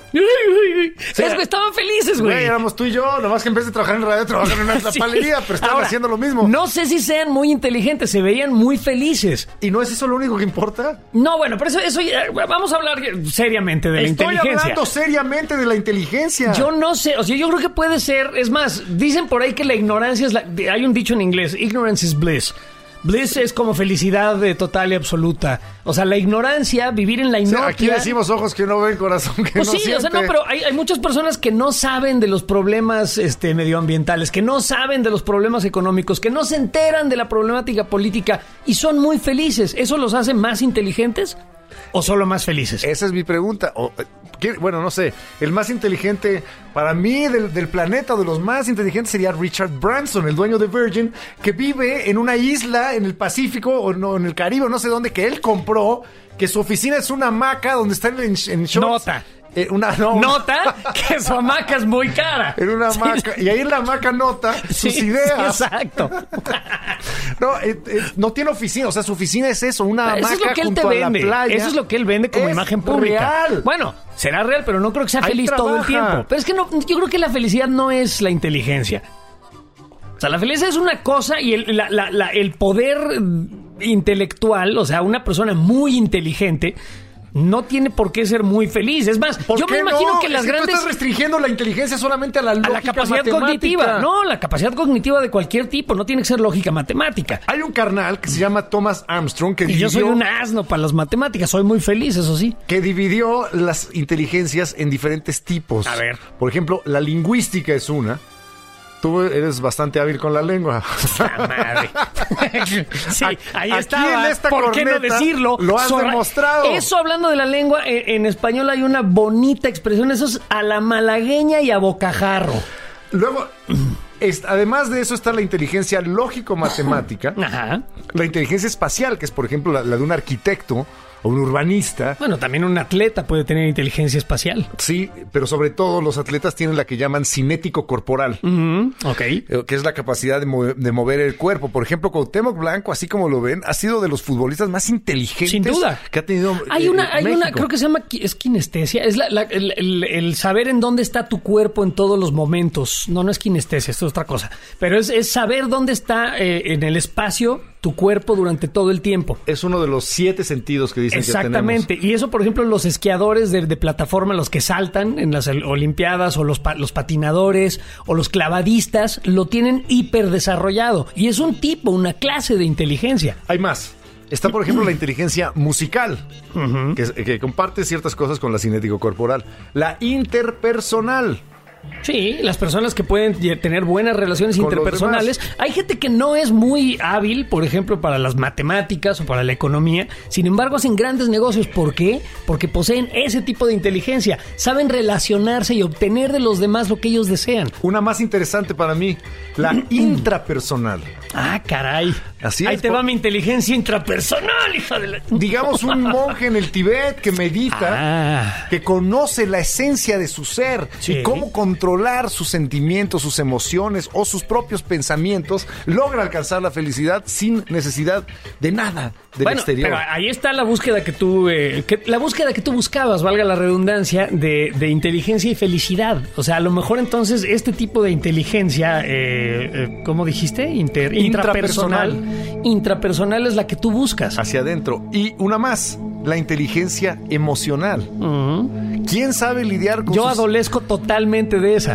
Sí, estaban felices, güey. Éramos tú y yo, nomás que en vez de trabajar en radio, trabajan en una tlapalería, pero estaban haciendo lo mismo. No sé si sean muy inteligentes, se veían muy felices. ¿Y no es eso lo único que importa? No, bueno, pero eso vamos a hablar seriamente de la inteligencia. Estoy hablando seriamente de la inteligencia. Yo no sé, o sea, yo creo que puede ser, es más, dicen por ahí que la ignorancia es hay un dicho en inglés, ignorance is bliss. Bliss es como felicidad total y absoluta. O sea, la ignorancia, vivir en la O sea, inoquia. aquí decimos ojos que no ven, corazón que Pues no sí, siente. o sea, no, pero hay muchas personas que no saben de los problemas medioambientales, que no saben de los problemas económicos, que no se enteran de la problemática política y son muy felices. ¿Eso los hace más inteligentes o solo más felices? Esa es mi pregunta. Bueno, no sé. El más inteligente para mí del planeta, de los más inteligentes, sería Richard Branson, el dueño de Virgin, que vive en una isla en el Pacífico o no, en el Caribe, no sé dónde, que él compró, que su oficina es una hamaca donde están en shorts. Nota. Nota que su hamaca es muy cara. En una hamaca. Y ahí en la hamaca nota sus ideas. Sí, exacto. No tiene oficina. O sea, su oficina es eso, una hamaca Eso es lo que él te junto a la vende. playa. Eso es lo que él vende como Es imagen pública. real. Bueno, será real, pero no creo que sea Ahí feliz todo el trabaja. tiempo. Pero es que no, yo creo que la felicidad no es la inteligencia. O sea, la felicidad es una cosa y el poder intelectual, o sea, una persona muy inteligente no tiene por qué ser muy feliz. Es más, yo me imagino que las Tú grandes... estás restringiendo la inteligencia solamente a la lógica a la capacidad matemática. cognitiva. No, la capacidad cognitiva de cualquier tipo. No tiene que ser lógica matemática. Hay un carnal que se llama Thomas Armstrong que Y yo soy un asno para las matemáticas. Soy muy feliz, eso sí. que dividió las inteligencias en diferentes tipos. A ver. Por ejemplo, la lingüística es una. Tú eres bastante hábil con la lengua. ¡La madre! Sí, ahí Aquí estaba. en esta ¿Por qué no corneta decirlo? lo has demostrado. Eso, hablando de la lengua, en español hay una bonita expresión. Eso es a la malagueña y a bocajarro. Luego, además de eso está la inteligencia lógico-matemática. Ajá. La inteligencia espacial, que es, por ejemplo, la de un arquitecto o un urbanista. Bueno, también un atleta puede tener inteligencia espacial. Sí, pero sobre todo los atletas tienen la que llaman cinético corporal. Ok. Que es la capacidad de mover el cuerpo. Por ejemplo, Cuauhtémoc Blanco, así como lo ven, ha sido de los futbolistas más inteligentes Sin duda. que ha tenido Hay una, México. creo que se llama, es kinestesia, es el saber en dónde está tu cuerpo en todos los momentos. No es kinestesia, esto es otra cosa. Pero es saber dónde está en el espacio tu cuerpo durante todo el tiempo. Es uno de los 7 sentidos que dicen Exactamente. que tenemos. Y eso, por ejemplo, los esquiadores de plataforma, los que saltan en las Olimpiadas, o los patinadores, o los clavadistas, lo tienen hiperdesarrollado. Y es un tipo, una clase de inteligencia. Hay más. Está, por ejemplo, la inteligencia musical, que comparte ciertas cosas con la cinético corporal. La interpersonal. Sí, las personas que pueden tener buenas relaciones Con los interpersonales. Hay gente que no es muy hábil, por ejemplo, para las matemáticas o para la economía. Sin embargo, hacen grandes negocios. ¿Por qué? Porque poseen ese tipo de inteligencia. Saben relacionarse y obtener de los demás lo que ellos desean. Una más interesante para mí, la intrapersonal. Ah, caray. Así Ahí es, te va mi inteligencia intrapersonal, hija de la... Digamos, un monje en el Tíbet que medita, que conoce la esencia de su ser Sí. y cómo controlar sus sentimientos, sus emociones o sus propios pensamientos, logra alcanzar la felicidad sin necesidad de nada del exterior. Pero ahí está la búsqueda que tú buscabas, valga la redundancia, de inteligencia y felicidad. O sea, a lo mejor entonces este tipo de inteligencia, ¿cómo dijiste? Intrapersonal es la que tú buscas. Hacia adentro. Y una más, la inteligencia emocional. ¿Quién sabe lidiar con Yo sus... adolezco totalmente de esa.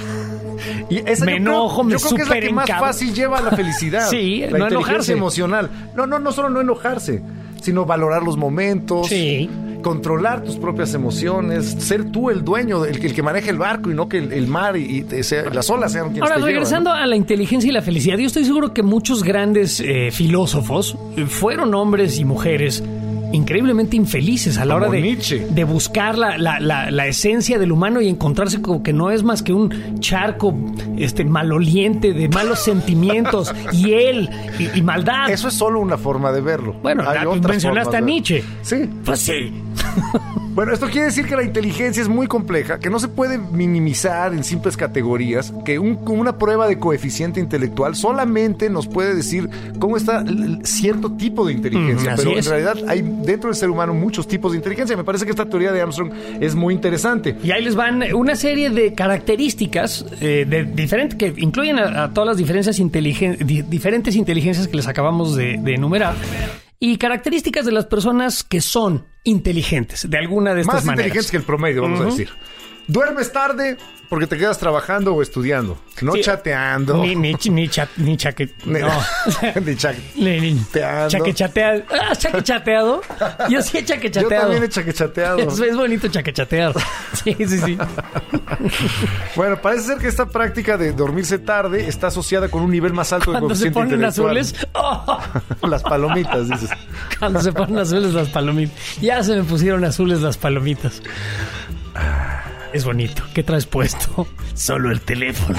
Y esa Me enojo, me yo creo que es la que más superencabro. fácil lleva a la felicidad. Sí, la no inteligencia enojarse. emocional. No solo no enojarse, sino valorar los momentos, Sí. controlar tus propias emociones, ser tú el dueño, el que maneja el barco y no que el mar y las olas sean quienes Ahora, te llevan, regresando a la inteligencia y la felicidad, yo estoy seguro que muchos grandes filósofos fueron hombres y mujeres increíblemente infelices a la Como hora Nietzsche. de buscar la esencia del humano y encontrarse como que no es más que un charco maloliente de malos sentimientos, hiel y maldad. Eso es solo una forma de verlo. Bueno, Hay otras mencionaste formas a de verlo. Nietzsche. Sí. Pues sí. Bueno, esto quiere decir que la inteligencia es muy compleja, que no se puede minimizar en simples categorías, que una prueba de coeficiente intelectual solamente nos puede decir cómo está cierto tipo de inteligencia, así pero es. en realidad hay dentro del ser humano muchos tipos de inteligencia. Me parece que esta teoría de Armstrong es muy interesante. Y ahí les van una serie de características diferentes que incluyen a todas las diferentes inteligencias que les acabamos de enumerar. Y características de las personas que son inteligentes, de alguna de estas Más maneras. inteligentes que el promedio, vamos a decir. Duermes tarde porque te quedas trabajando o estudiando, no chateando. Ni chaque... No. Ni chateando. Chaquechateado. Ah, chaquechateado. Yo sí he chaquechateado. Yo también he chaquechateado. Es bonito chaquechatear. Sí. Bueno, parece ser que esta práctica de dormirse tarde está asociada con un nivel más alto de Cuando se coeficiente ponen intelectual. azules... ¡Oh! Las palomitas, dices. Cuando se ponen azules las palomitas. Ya se me pusieron azules las palomitas. Es bonito. ¿Qué traes puesto? Solo el teléfono.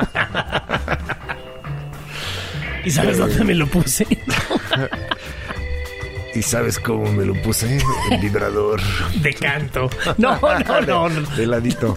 ¿Y sabes dónde me lo puse? ¿Y sabes cómo me lo puse? El vibrador. De canto. No. De ladito.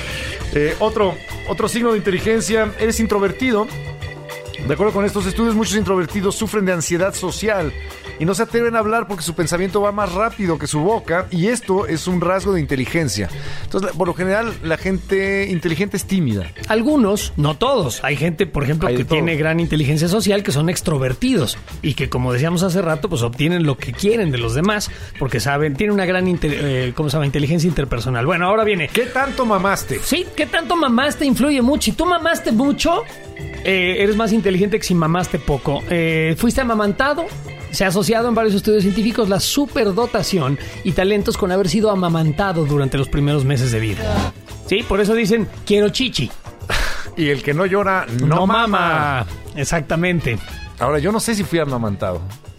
Otro signo de inteligencia. Eres introvertido. De acuerdo con estos estudios, muchos introvertidos sufren de ansiedad social y no se atreven a hablar porque su pensamiento va más rápido que su boca, y esto es un rasgo de inteligencia. Entonces, por lo general, la gente inteligente es tímida. Algunos, no todos. Hay gente, por ejemplo, que tiene gran inteligencia social, que son extrovertidos y que, como decíamos hace rato, pues obtienen lo que quieren de los demás porque saben, tienen una gran inteligencia interpersonal. Bueno, ahora viene. ¿Qué tanto mamaste? Sí, ¿qué tanto mamaste? Influye mucho. Si tú mamaste mucho, eres más inteligente que si mamaste poco. Fuiste amamantado. Se ha asociado en varios estudios científicos la superdotación y talentos con haber sido amamantado durante los primeros meses de vida. Sí, por eso dicen, quiero chichi. Y el que no llora, no mama. Exactamente. Ahora, yo no sé si fui amamantado.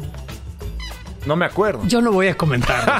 No me acuerdo. Yo no voy a comentar.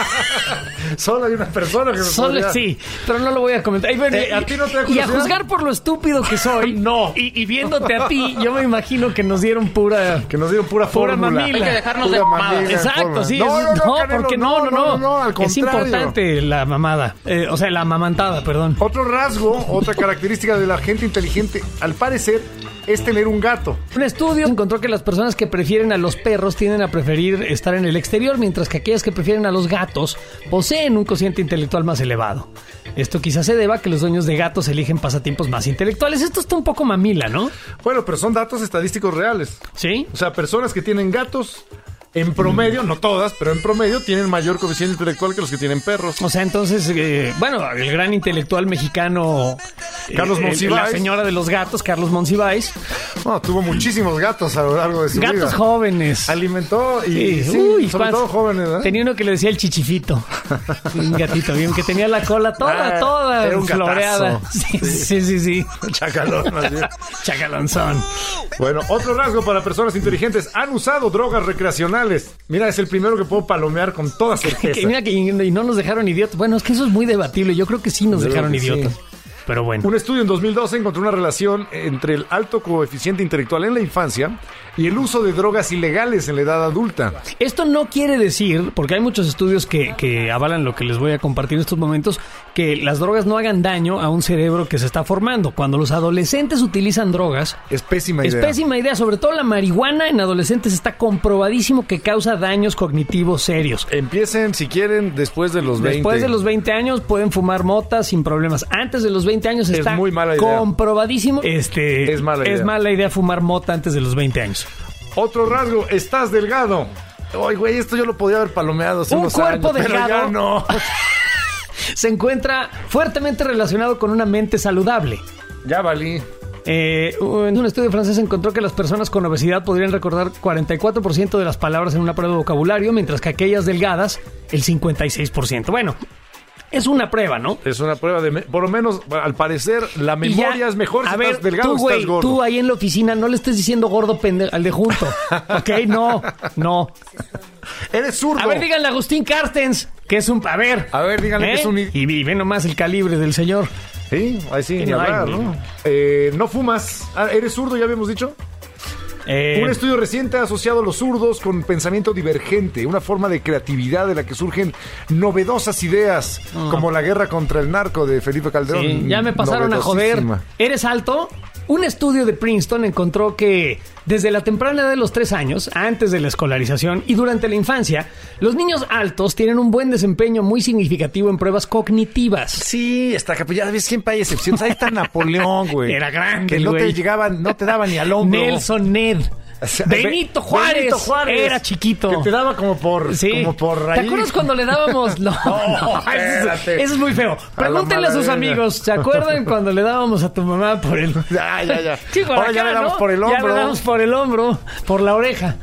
Solo hay una persona que me podría... Sí, pero no lo voy a comentar. Bueno, ¿a ti no te da y a curiosidad? juzgar por lo estúpido que soy, no. Y viéndote a ti, yo me imagino que nos dieron pura fórmula. Hay que dejarnos de mamadas. Exacto, sí. No, Canelo, porque no. al contrario. Es importante la mamada. O sea, la amamantada, perdón. Otro rasgo, otra característica de la gente inteligente, al parecer, es tener un gato. Un estudio encontró que las personas que prefieren a los perros tienden a preferir estar en el exterior, mientras que aquellas que prefieren a los gatos poseen un cociente intelectual más elevado. Esto quizás se deba a que los dueños de gatos eligen pasatiempos más intelectuales. Esto está un poco mamila, ¿no? Bueno, pero son datos estadísticos reales. ¿Sí? O sea, personas que tienen gatos, en promedio, no todas, pero en promedio tienen mayor coeficiente intelectual que los que tienen perros. O sea, entonces, el gran intelectual mexicano Carlos Monsiváis. La señora de los gatos, Carlos Monsiváis. No, tuvo muchísimos gatos a lo largo de su vida. Gatos jóvenes. Alimentó y sobre todo jóvenes, ¿eh? Tenía uno que le decía el chichifito. Un gatito bien, que tenía la cola toda era un floreada. gatazo. Sí. Chacalón, así. Chacalonzón. Bueno, otro rasgo para personas inteligentes: han usado drogas recreacionales. Mira, es el primero que puedo palomear con toda certeza. Y no nos dejaron idiotas. Bueno, es que eso es muy debatible. Yo creo que sí nos dejaron idiotas. Sí. Pero bueno. Un estudio en 2012 encontró una relación entre el alto coeficiente intelectual en la infancia y el uso de drogas ilegales en la edad adulta. Esto no quiere decir, porque hay muchos estudios que avalan lo que les voy a compartir en estos momentos, que las drogas no hagan daño a un cerebro que se está formando. Cuando los adolescentes utilizan drogas, es pésima idea. Es pésima idea, sobre todo la marihuana en adolescentes está comprobadísimo que causa daños cognitivos serios. Empiecen, si quieren, después de los 20. Después de los 20 años pueden fumar mota sin problemas. Antes de los 20 años está muy mala idea. Comprobadísimo. Es mala idea fumar mota antes de los 20 años. Otro rasgo, estás delgado. Ay, güey, esto yo lo podía haber palomeado hace unos cuerpo años, delgado, pero ya no. Se encuentra fuertemente relacionado con una mente saludable. Ya valí. Un estudio francés encontró que las personas con obesidad podrían recordar 44% de las palabras en una prueba de vocabulario, mientras que aquellas delgadas, el 56%. Bueno, es una prueba, ¿no? Es una prueba de... Por lo menos, al parecer, la memoria es mejor si estás delgado o estás gordo. Tú ahí en la oficina no le estés diciendo gordo pendejo al de junto. ¿Ok? No. Eres zurdo. A ver, díganle a Agustín Carstens que es un... A ver, díganle que es un... Y ve nomás el calibre del señor. Sí, ahí sí, ni hablar, ¿no? No fumas. ¿Eres zurdo, ya habíamos dicho? Un estudio reciente ha asociado a los zurdos con pensamiento divergente, una forma de creatividad de la que surgen novedosas ideas, como la guerra contra el narco de Felipe Calderón. Sí, ya me pasaron a joder. ¿Eres alto? Un estudio de Princeton encontró que desde la temprana edad de los 3 años, antes de la escolarización y durante la infancia, los niños altos tienen un buen desempeño muy significativo en pruebas cognitivas. Sí, hasta que ya ves, siempre hay excepciones. Ahí está Napoleón, güey. Era grande, que no güey. no te daba ni al hombro. Nelson Ned. Benito Juárez, Benito Juárez era chiquito. Que te daba como por ahí. ¿Te acuerdas cuando le dábamos? No, eso es muy feo. Pregúntenle a sus amigos, ¿se acuerdan cuando le dábamos a tu mamá por el... Ya. Sí, por Ahora acá, ya le damos ¿no? por el hombro. Ya le damos por el hombro, por la oreja.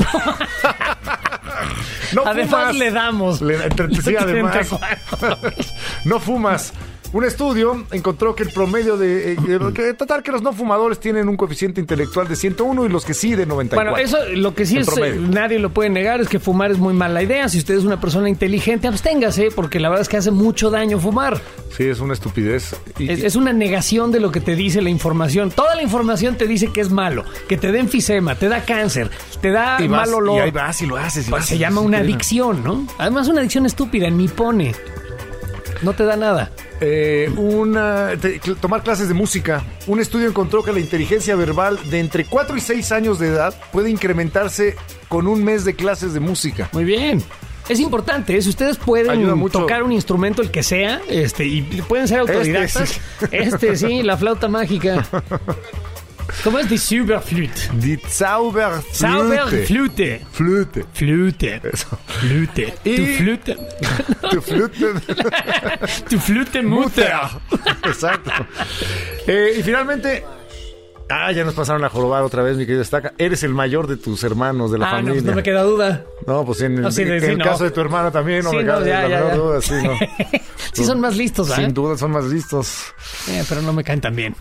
No Además fumas. le damos. Sí, además. No fumas. Un estudio encontró que el promedio que los no fumadores tienen un coeficiente intelectual de 101 y los que sí de 94. Bueno, eso lo que sí En es, promedio. nadie lo puede negar, es que fumar es muy mala idea. Si usted es una persona inteligente, absténgase, porque la verdad es que hace mucho daño fumar. Sí, es una estupidez. Es una negación de lo que te dice la información. Toda la información te dice que es malo, que te da enfisema, te da cáncer, te da mal olor. Y ahí vas y lo haces. Pues se llama una adicción, ¿no? Además, una adicción estúpida, ni pone. No te da nada. Tomar clases de música. Un estudio encontró que la inteligencia verbal de entre 4 y 6 años de edad puede incrementarse con un mes de clases de música. Muy bien. Es importante, si ustedes Ayuda pueden mucho. tocar un instrumento, el que sea, y pueden ser autodidactas. Sí, la flauta mágica. ¿Cómo es? Die Zauberflute. Die Zauberflute. Zauberflute. Flute. Eso. Flute. Y- Tu flute. Tu flute. Tu flute mutter. Exacto. Y finalmente... ya nos pasaron a jorobar otra vez, mi querido Estaca. Eres el mayor de tus hermanos de la No, familia. pues no me queda duda. No, pues en el, No, sí, en sí, el no. caso de tu hermano también, no Sí, me no, cabe la menor duda. Sí, no. Sí son más listos, ¿verdad? Sin duda son más listos. Pero no me caen tan bien.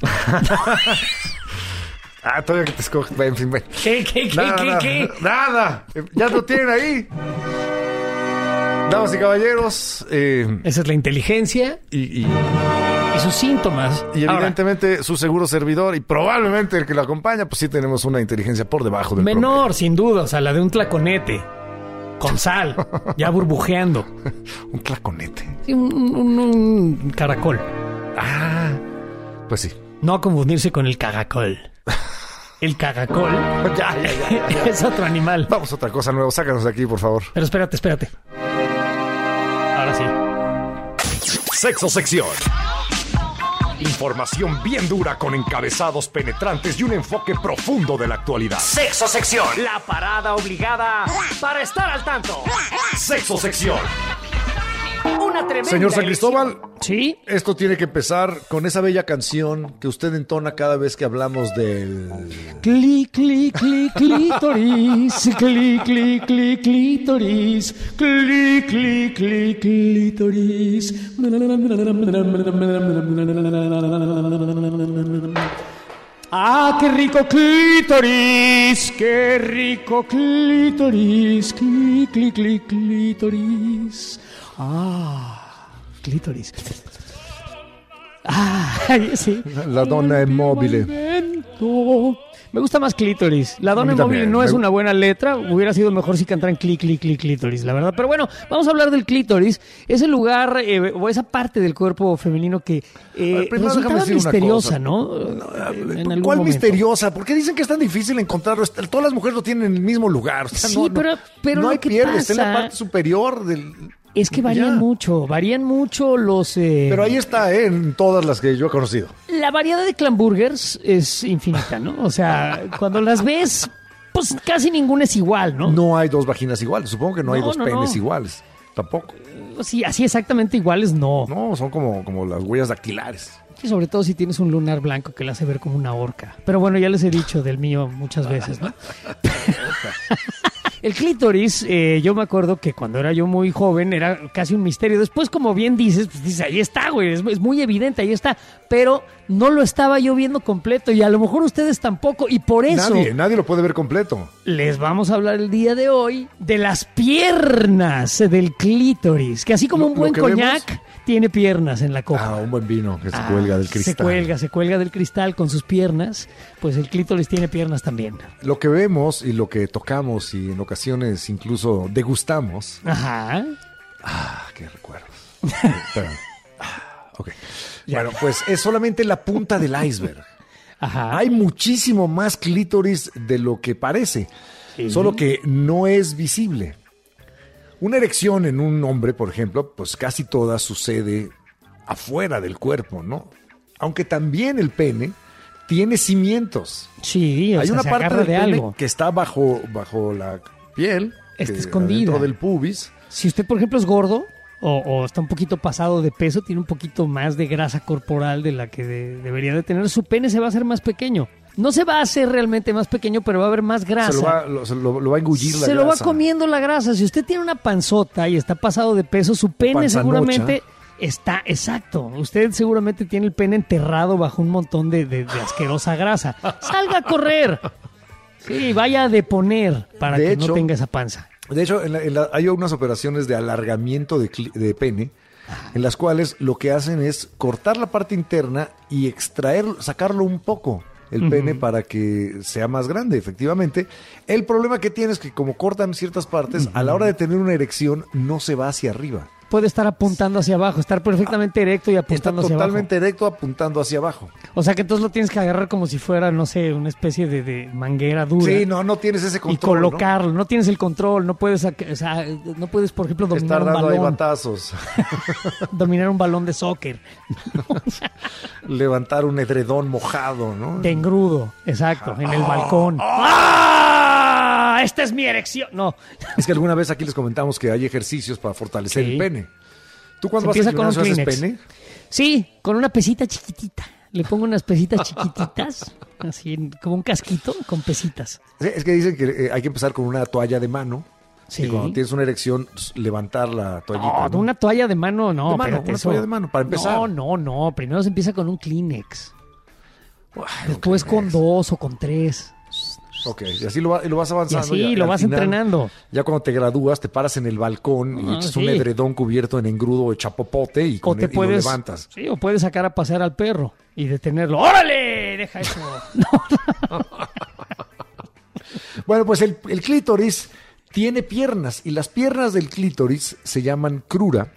Todavía que te escoges. En fin, bueno. ¿Qué? Nada. Ya lo tienen ahí. Damas y caballeros. Esa es la inteligencia Y sus síntomas. evidentemente su seguro servidor y probablemente el que lo acompaña, pues sí tenemos una inteligencia por debajo del Menor, sin duda, o sea, la de un tlaconete. Con sal, ya burbujeando. promedio. Un tlaconete. Sí, un caracol. Pues sí. No confundirse con el caracol. El caracol Ya. es otro animal. Vamos a otra cosa nueva. Sácanos de aquí, por favor. Pero espérate. Ahora sí. Sexo sección. Información bien dura con encabezados penetrantes y un enfoque profundo de la actualidad. Sexo sección. La parada obligada para estar al tanto. Sexo sección. Una tremenda Señor San Cristóbal, ¿Sí? esto tiene que empezar con esa bella canción que usted entona cada vez que hablamos del... Cli, cli, cli, clítoris. Cli, cli, cli, clítoris. Cli, cli, cli, clítoris. ¡Ah, qué rico clítoris! ¡Qué rico clítoris! Cli, cli, cli, clítoris. ¡Ah, clítoris! ¡Ay, sí! La donna è mobile. Movimiento. Me gusta más clítoris. La donna A mí móvil también. no es una buena letra. Hubiera sido mejor si cantaran cli, cli, cli, clítoris, la verdad. Pero bueno, vamos a hablar del clítoris. Es el lugar o esa parte del cuerpo femenino que primero déjame resultaba decir una misteriosa, cosa. ¿no? En algún ¿Cuál momento. misteriosa? ¿Por qué dicen que es tan difícil encontrarlo? Todas las mujeres lo tienen en el mismo lugar. O sea, Sí, pero no lo hay que pierde, está en la pasa parte superior del... es que varían mucho los... Pero ahí está, en todas las que yo he conocido. La variedad de clamburgers es infinita, ¿no? O sea, cuando las ves, pues casi ninguna es igual, ¿no? No hay dos vaginas iguales. Supongo que no hay No, dos no, penes no. iguales. Tampoco. Sí, así exactamente iguales, no. No, son como las huellas dactilares. Y sobre todo si tienes un lunar blanco que le hace ver como una orca. Pero bueno, ya les he dicho del mío muchas veces, ¿no? El clítoris, yo me acuerdo que cuando era yo muy joven era casi un misterio. Después, como bien dices, pues dices, ahí está, güey, es muy evidente, ahí está. Pero no lo estaba yo viendo completo y a lo mejor ustedes tampoco. Y por eso Nadie lo puede ver completo. les vamos a hablar el día de hoy de las piernas del clítoris. Que así como Lo- un buen lo que coñac vemos- tiene piernas en la copa. Un buen vino que se cuelga del cristal. Se cuelga del cristal con sus piernas. Pues el clítoris tiene piernas también. Lo que vemos y lo que tocamos y en ocasiones incluso degustamos. Ajá. Qué recuerdos. Espérame. Ok. Bueno, pues es solamente la punta del iceberg. Ajá. Hay muchísimo más clítoris de lo que parece, solo que no es visible. Una erección en un hombre, por ejemplo, pues casi toda sucede afuera del cuerpo, ¿no? Aunque también el pene tiene cimientos. Sí, Hay una se parte agarra del de pene algo. que está bajo la piel. Está que escondida. Dentro del pubis. Si usted, por ejemplo, es gordo o está un poquito pasado de peso, tiene un poquito más de grasa corporal de la que debería de tener, su pene se va a hacer más pequeño. No se va a hacer realmente más pequeño, pero va a haber más grasa. Lo va a engullir la grasa. Se lo va comiendo la grasa. Si usted tiene una panzota y está pasado de peso, su pene Panzanocha. seguramente está... Exacto. Usted seguramente tiene el pene enterrado bajo un montón de asquerosa grasa. ¡Salga a correr! Sí, vaya a deponer para que no tenga esa panza. De hecho, hay unas operaciones de alargamiento de pene en las cuales lo que hacen es cortar la parte interna y sacarlo un poco el pene para que sea más grande, efectivamente. El problema que tiene es que como cortan ciertas partes, a la hora de tener una erección no se va hacia arriba. Puede estar apuntando hacia abajo, estar perfectamente erecto y apuntando hacia abajo. Está totalmente erecto apuntando hacia abajo. O sea que entonces lo tienes que agarrar como si fuera, no sé, una especie de manguera dura. Sí, no tienes ese control. Y colocarlo, no tienes el control, no puedes, no puedes, por ejemplo, dominar un balón. Estar dando ahí batazos. Dominar un balón de soccer. Levantar un edredón mojado, ¿no? De engrudo, exacto, en el balcón. ¡Ah! ¡Esta es mi erección! No. Es que alguna vez aquí les comentamos que hay ejercicios para fortalecer el pene. ¿Tú cuando vas al gimnasio haces pene? Sí, con una pesita chiquitita. Le pongo unas pesitas chiquititas, así como un casquito con pesitas. Es que dicen que hay que empezar con una toalla de mano. Sí. Y cuando tienes una erección, levantar la toallita. No, una toalla de mano, no. De mano, una toalla de mano, para empezar. No. Primero se empieza con un Kleenex. Después con 2 o con 3. Ok, y así lo vas avanzando. Y así lo vas entrenando. Ya cuando te gradúas, te paras en el balcón y echas un edredón cubierto en engrudo de chapopote y lo levantas. Sí, o puedes sacar a pasear al perro y detenerlo. ¡Órale! Deja eso. Bueno, pues el clítoris tiene piernas y las piernas del clítoris se llaman crura.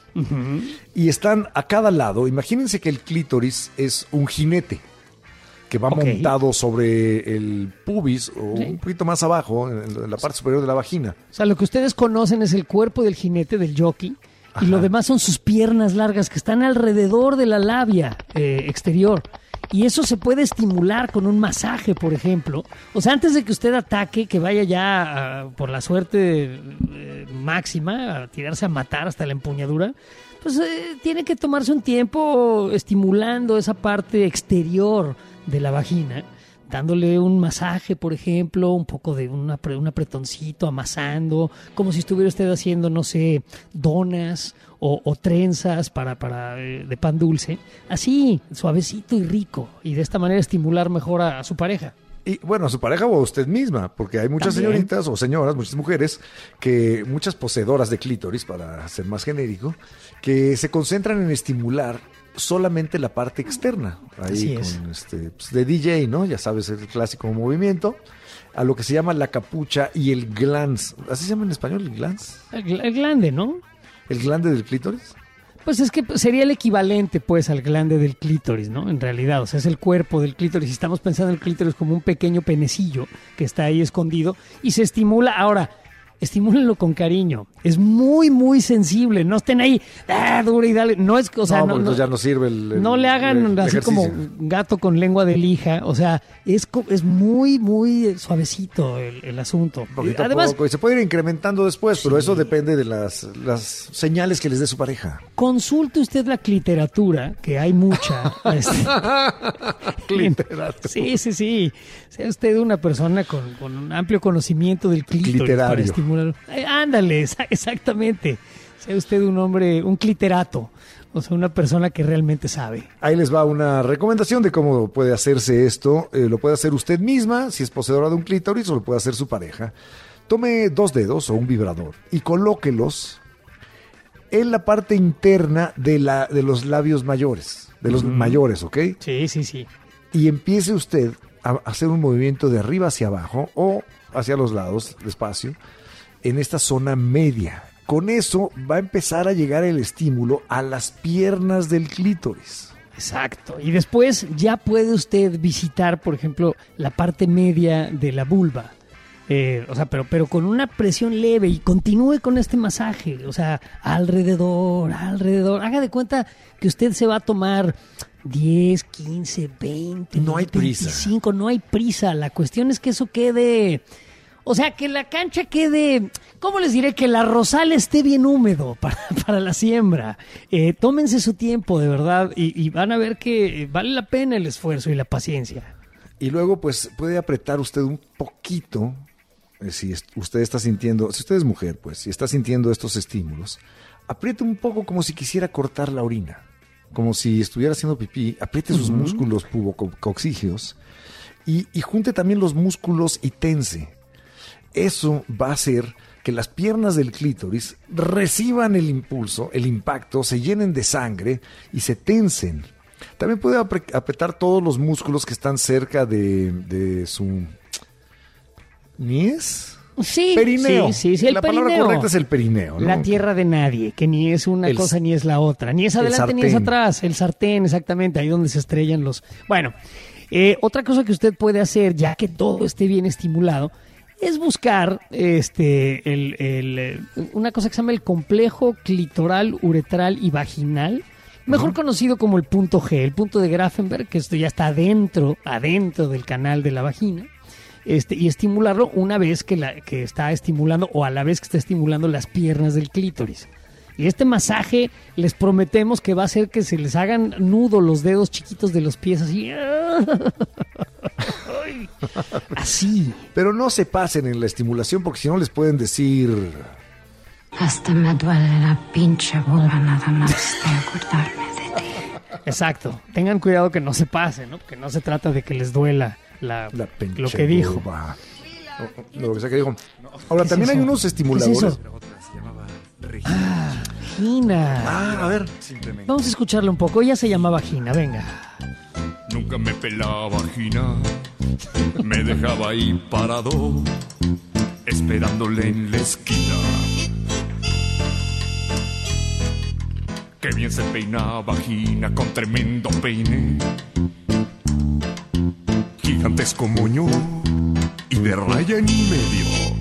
Y están a cada lado. Imagínense que el clítoris es un jinete que va montado sobre el pubis o un poquito más abajo, en la parte superior de la vagina. O sea, lo que ustedes conocen es el cuerpo del jinete, del jockey, y lo demás son sus piernas largas que están alrededor de la labia exterior. Y eso se puede estimular con un masaje, por ejemplo. O sea, antes de que usted ataque, que vaya ya por la suerte máxima, a tirarse a matar hasta la empuñadura, pues tiene que tomarse un tiempo estimulando esa parte exterior de la vagina, dándole un masaje, por ejemplo, un poco de un apretoncito, amasando, como si estuviera usted haciendo, no sé, donas o trenzas de pan dulce, así, suavecito y rico, y de esta manera estimular mejor a su pareja. Y bueno, a su pareja o a usted misma, porque hay muchas señoritas o señoras, muchas mujeres, muchas poseedoras de clítoris, para ser más genérico, que se concentran en estimular solamente la parte externa, ahí con de DJ, ¿no? Ya sabes, el clásico movimiento, a lo que se llama la capucha y el glans. ¿Así se llama en español el glans? El glande, ¿no? ¿El glande del clítoris? Pues es que sería el equivalente, pues, al glande del clítoris, ¿no? En realidad, o sea, es el cuerpo del clítoris. Estamos pensando en el clítoris como un pequeño penecillo que está ahí escondido y se estimula. Ahora, estimúlenlo con cariño. Es muy, muy sensible. No estén ahí, duro y dale. No es, o sea, no ya no sirve no le hagan así como gato con lengua de lija. O sea, es muy, muy suavecito el asunto. Además, poco, y se puede ir incrementando después, pero eso depende de las señales que les dé su pareja. Consulte usted la cliteratura, que hay mucha. Cliteratura. Sí. Sea usted una persona con un amplio conocimiento del clítoris para estimularlo. Ándale, exactamente. Sea usted un hombre, un cliterato. O sea, una persona que realmente sabe. Ahí les va una recomendación de cómo puede hacerse esto. Lo puede hacer usted misma, si es poseedora de un clítoris, o lo puede hacer su pareja. Tome 2 dedos o un vibrador y colóquelos en la parte interna de los labios mayores. De los mayores, ¿ok? Sí. Y empiece usted a hacer un movimiento de arriba hacia abajo o hacia los lados, despacio, en esta zona media. Con eso va a empezar a llegar el estímulo a las piernas del clítoris. Exacto. Y después ya puede usted visitar, por ejemplo, la parte media de la vulva. O sea, pero con una presión leve y continúe con este masaje. O sea, alrededor. Haga de cuenta que usted se va a tomar 10, 15, 20, No hay prisa. 25, no hay prisa. La cuestión es que eso quede... O sea, que la cancha quede... ¿Cómo les diré? Que el arrozal esté bien húmedo para la siembra. Tómense su tiempo, de verdad, y van a ver que vale la pena el esfuerzo y la paciencia. Y luego, pues, puede apretar usted un poquito, si usted está sintiendo, si usted es mujer, pues, si está sintiendo estos estímulos, apriete un poco como si quisiera cortar la orina, como si estuviera haciendo pipí, apriete sus músculos pubococcígeos y junte también los músculos y tense. Eso va a hacer que las piernas del clítoris reciban el impulso, el impacto, se llenen de sangre y se tensen. También puede apretar todos los músculos que están cerca de su niés. Sí, perineo. Sí, el la perineo. Palabra correcta es el perineo, ¿no? La tierra de nadie, que ni es una cosa ni es la otra. Ni es adelante ni es atrás. El sartén, exactamente, ahí donde se estrellan los... Bueno, otra cosa que usted puede hacer, ya que todo esté bien estimulado, es buscar una cosa que se llama el complejo clitoral, uretral y vaginal, mejor conocido como el punto G, el punto de Grafenberg, que esto ya está adentro del canal de la vagina, y estimularlo una vez que está estimulando o a la vez que está estimulando las piernas del clítoris. Y este masaje les prometemos que va a hacer que se les hagan nudo los dedos chiquitos de los pies así. Así. Pero no se pasen en la estimulación porque si no les pueden decir... Hasta me duele la pinche vulva nada más de acordarme de ti. Exacto. Tengan cuidado que no se pase, ¿no? Porque no se trata de que les duela lo que dijo. Lo que sea que dijo. Ahora, también hay unos estimuladores. ¿Qué es eso? Gina. A ver. Vamos a escucharle un poco. Ella se llamaba Gina, venga. Nunca me pelaba Gina, me dejaba ahí parado, esperándole en la esquina. Qué bien se peinaba Gina con tremendo peine, gigantesco moño y de raya en medio.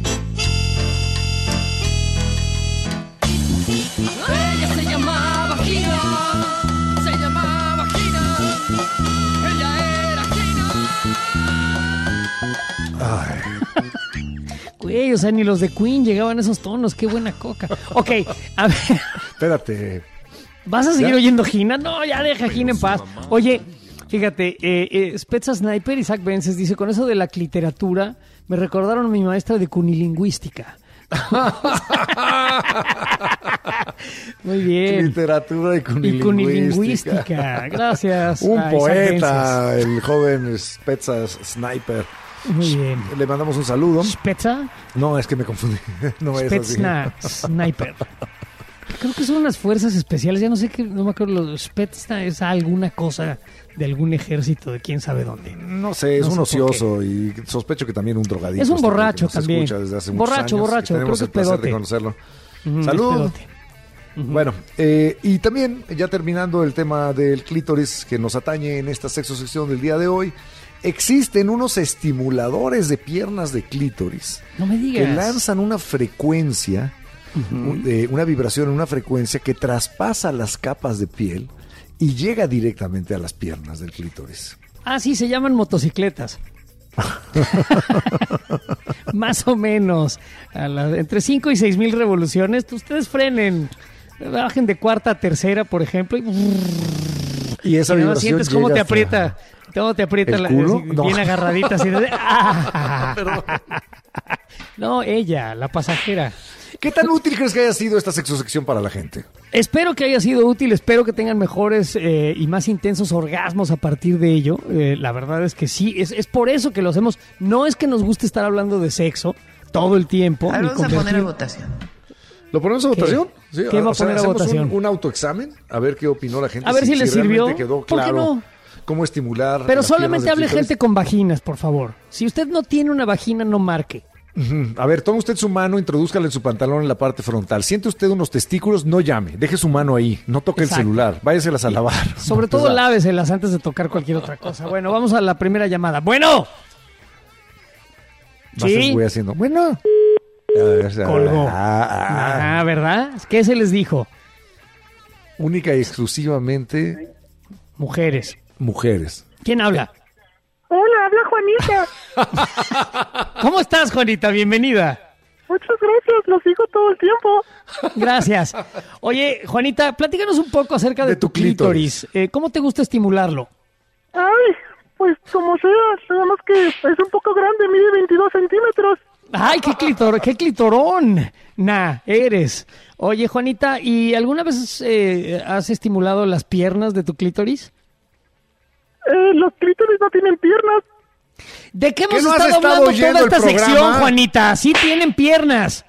Ella se llamaba Gina, ella era Gina. Güey, o sea, ni los de Queen llegaban a esos tonos, qué buena coca. Ok, a ver. Espérate. ¿Vas a seguir oyendo Gina? No, ya deja a Gina en paz. Oye, fíjate, Spezza Sniper, Isaac Vences, dice, con eso de la cliteratura, me recordaron a mi maestra de cunilingüística. Muy bien. Literatura y cunilingüística. Gracias. Un poeta, el joven Spezza Sniper. Muy bien. Le mandamos un saludo. ¿Spezza? No, es que me confundí. No es así. Sniper. Creo que son unas fuerzas especiales. Ya no sé qué, no me acuerdo. Spezza es alguna cosa de algún ejército de quién sabe dónde. No sé, es un ocioso y sospecho que también un drogadicto. Es un borracho también. Desde hace muchos años, borracho. Creo que es pedote. De conocerlo. Salud. Bueno, y también, ya terminando el tema del clítoris que nos atañe en esta sexo sección del día de hoy, existen unos estimuladores de piernas de clítoris. No me digas. Que lanzan una frecuencia, una vibración en una frecuencia que traspasa las capas de piel y llega directamente a las piernas del clítoris. Ah, sí, se llaman motocicletas. Más o menos. Entre 5 y 6 mil revoluciones. Ustedes frenen. Bajen de cuarta a tercera, por ejemplo. Y esa vibración sientes cómo te aprieta. Cómo te aprieta ¿El culo? Bien agarradita. Así de, No, ella, la pasajera. ¿Qué tan útil crees que haya sido esta sexosección para la gente? Espero que haya sido útil, espero que tengan mejores y más intensos orgasmos a partir de ello. La verdad es que sí, es por eso que lo hacemos. No es que nos guste estar hablando de sexo todo el tiempo. Vamos a poner a votación. ¿Lo ponemos a votación? Sí, ¿Qué va a poner a votación? Un autoexamen, a ver qué opinó la gente. A ver si les sirvió. Quedó ¿Por qué claro no? Cómo estimular. Pero solamente hable gente con vaginas, por favor. Si usted no tiene una vagina, no marque. A ver, tome usted su mano, introdúzcala en su pantalón en la parte frontal. Siente usted unos testículos, no llame, deje su mano ahí, no toque Exacto. el celular, váyaselas a lavar. Sobre todo láveselas antes de tocar cualquier otra cosa. Bueno, vamos a la primera llamada. ¡Bueno! ¿Sí? Voy haciendo. Bueno. Colgó. ¿Verdad? ¿Qué se les dijo? Única y exclusivamente Mujeres. Mujeres. ¿Quién habla? Hola, habla Juanita. ¿Cómo estás, Juanita? Bienvenida. Muchas gracias, lo sigo todo el tiempo. Gracias. Oye, Juanita, platícanos un poco acerca de tu clítoris. ¿Cómo te gusta estimularlo? Ay, pues como sea, nada más que es un poco grande, mide 22 centímetros. ¡Ay, qué clitorón! Eres. Oye, Juanita, ¿y alguna vez has estimulado las piernas de tu clítoris? Los clítoris no tienen piernas. ¿De qué hemos ¿Qué no has estado estado hablando oyendo toda esta el programa? sección, Juanita? Sí tienen piernas.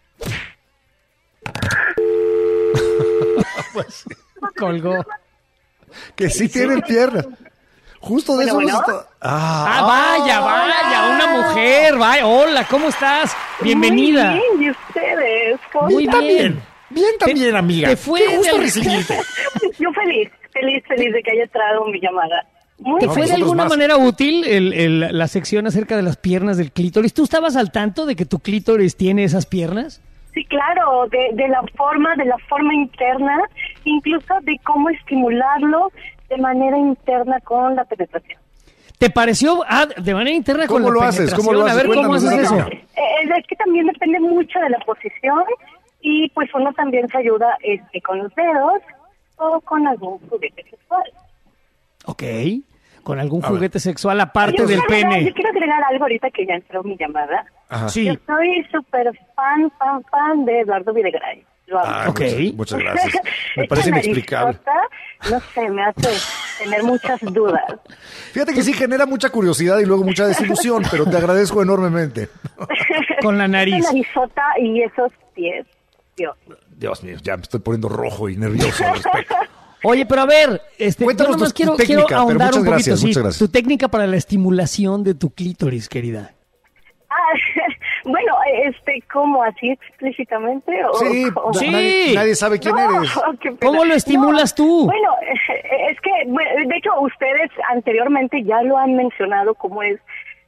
Pues, Colgó. que sí tienen piernas. Justo de eso nos está... Vaya, una mujer. Vaya, hola, ¿cómo estás? Bienvenida. Muy bien, ¿y ustedes? ¿Cómo Muy están? bien. Bien también, amiga. Te fue Qué gusto de- recibirte. Yo feliz de que haya entrado mi llamada. Muy ¿Te No, fue de nosotros alguna más. manera útil la sección acerca de las piernas del clítoris? ¿Tú estabas al tanto de que tu clítoris tiene esas piernas? Sí, claro, de la forma interna, incluso de cómo estimularlo de manera interna con la penetración. ¿Te pareció de manera interna con ¿Cómo la lo haces? penetración? ¿Cómo lo A ver, haces? ¿cómo Cuéntanos haces esa eso? técnica. Es que también depende mucho de la posición y pues uno también se ayuda con los dedos o con algún juguete sexual. Ok, con algún juguete sexual aparte Yo del quiero pene. yo quiero agregar algo ahorita que ya entró mi llamada. Ajá. Sí, Yo soy súper fan de Eduardo Videgaray. Lo amo. Ay, Ok. muchas gracias. Me parece Esta inexplicable. narizota, no sé, me hace tener muchas dudas. Fíjate que sí genera mucha curiosidad y luego mucha desilusión, pero te agradezco enormemente. con la nariz. Esa narizota y esos pies, Dios. Dios mío, ya me estoy poniendo rojo y nervioso al respecto. Oye, pero a ver, Cuéntanos yo nomás tu quiero técnica, pero ahondar muchas un poquito, gracias, sí, muchas gracias. tu técnica para la estimulación de tu clítoris, querida. Bueno, ¿cómo? ¿Así explícitamente? ¿O, Sí, o- Sí. Nadie sabe quién eres. qué pena. ¿Cómo lo estimulas tú? Bueno, es que, de hecho, ustedes anteriormente ya lo han mencionado como es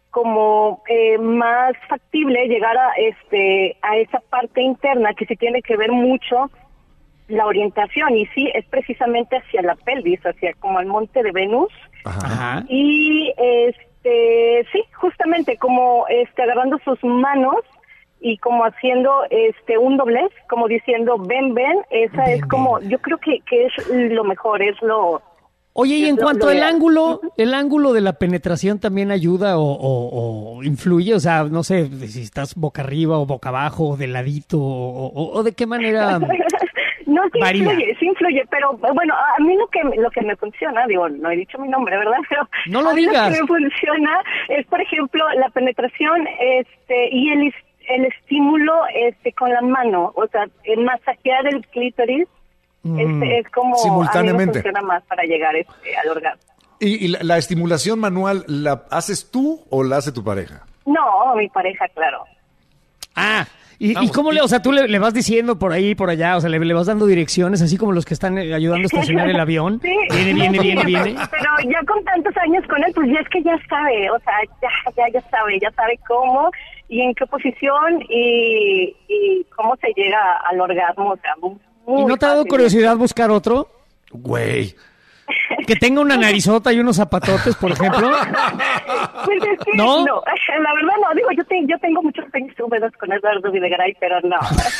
más factible llegar a esa parte interna que sí tiene que ver mucho la orientación y sí es precisamente hacia la pelvis, hacia como el monte de Venus. Ajá. Y sí, justamente como agarrando sus manos y como haciendo un doblez, como diciendo ven, esa es como, yo creo que es lo mejor, es lo... Oye, y en Lo- cuanto lo al de- ángulo de la penetración también ayuda o influye, o sea, no sé si estás boca arriba o boca abajo o de ladito o de qué manera. No, varía. sí influye, pero bueno, a mí lo que me funciona, digo, no he dicho mi nombre, ¿verdad? Pero No lo a mí digas. Lo que me funciona es, por ejemplo, la penetración y el estímulo con la mano, o sea, el masajear el clítoris es como Simultáneamente. a mí me funciona más para llegar al orgasmo. ¿Y la estimulación manual la haces tú o la hace tu pareja? No, mi pareja, claro. ¿Y Vamos, cómo o sea, tú le vas diciendo por ahí, por allá, o sea, le vas dando direcciones, así como los que están ayudando a estacionar el avión? Sí. Viene. Pero ya con tantos años con él, pues ya es que ya sabe, o sea, ya sabe cómo y en qué posición y cómo se llega al orgasmo, o sea, muy ¿Y no te ha dado fácil. curiosidad buscar otro? Güey. Que tenga una narizota y unos zapatotes, por ejemplo. Pues es que ¿No? no, la verdad no, digo, yo tengo muchos sueños húmedos con Eduardo Videgaray, pero no.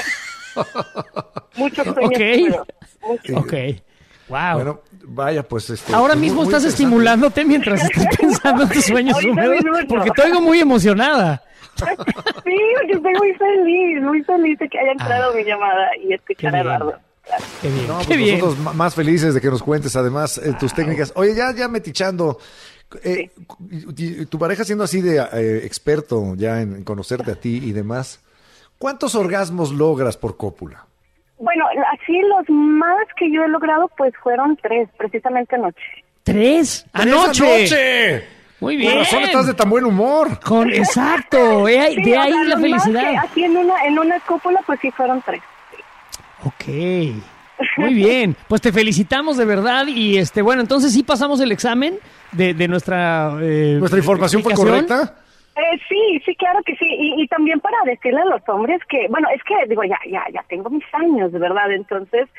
Muchos sueños Ok. húmedos. muchos. Ok. Wow. Bueno, vaya, pues Ahora muy- mismo muy estás interesante. estimulándote mientras estás pensando en tus sueños Ahorita húmedos, mismo no. porque te oigo muy emocionada. Sí, yo estoy muy feliz de que haya entrado mi llamada y escuchar Qué a bien. Eduardo. Claro. Qué bien, No, qué pues bien. nosotros más felices de que nos cuentes además tus técnicas. Oye, ya metichando, tu pareja siendo así de experto ya en conocerte a ti y demás, ¿cuántos orgasmos logras por cópula? Bueno, así los más que yo he logrado pues fueron 3, precisamente anoche. ¿3? ¡Anoche! Muy bien. Con razón estás de tan buen humor. Exacto, de ahí Sí, o sea, la los más felicidad. que así en una cúpula pues sí fueron 3. Ok, muy bien. Pues te felicitamos de verdad y bueno, entonces sí pasamos el examen de nuestra ¿Nuestra información fue explicación. correcta? Sí, claro que sí. Y también para decirle a los hombres que, bueno, es que digo, ya tengo mis años, de verdad. Entonces,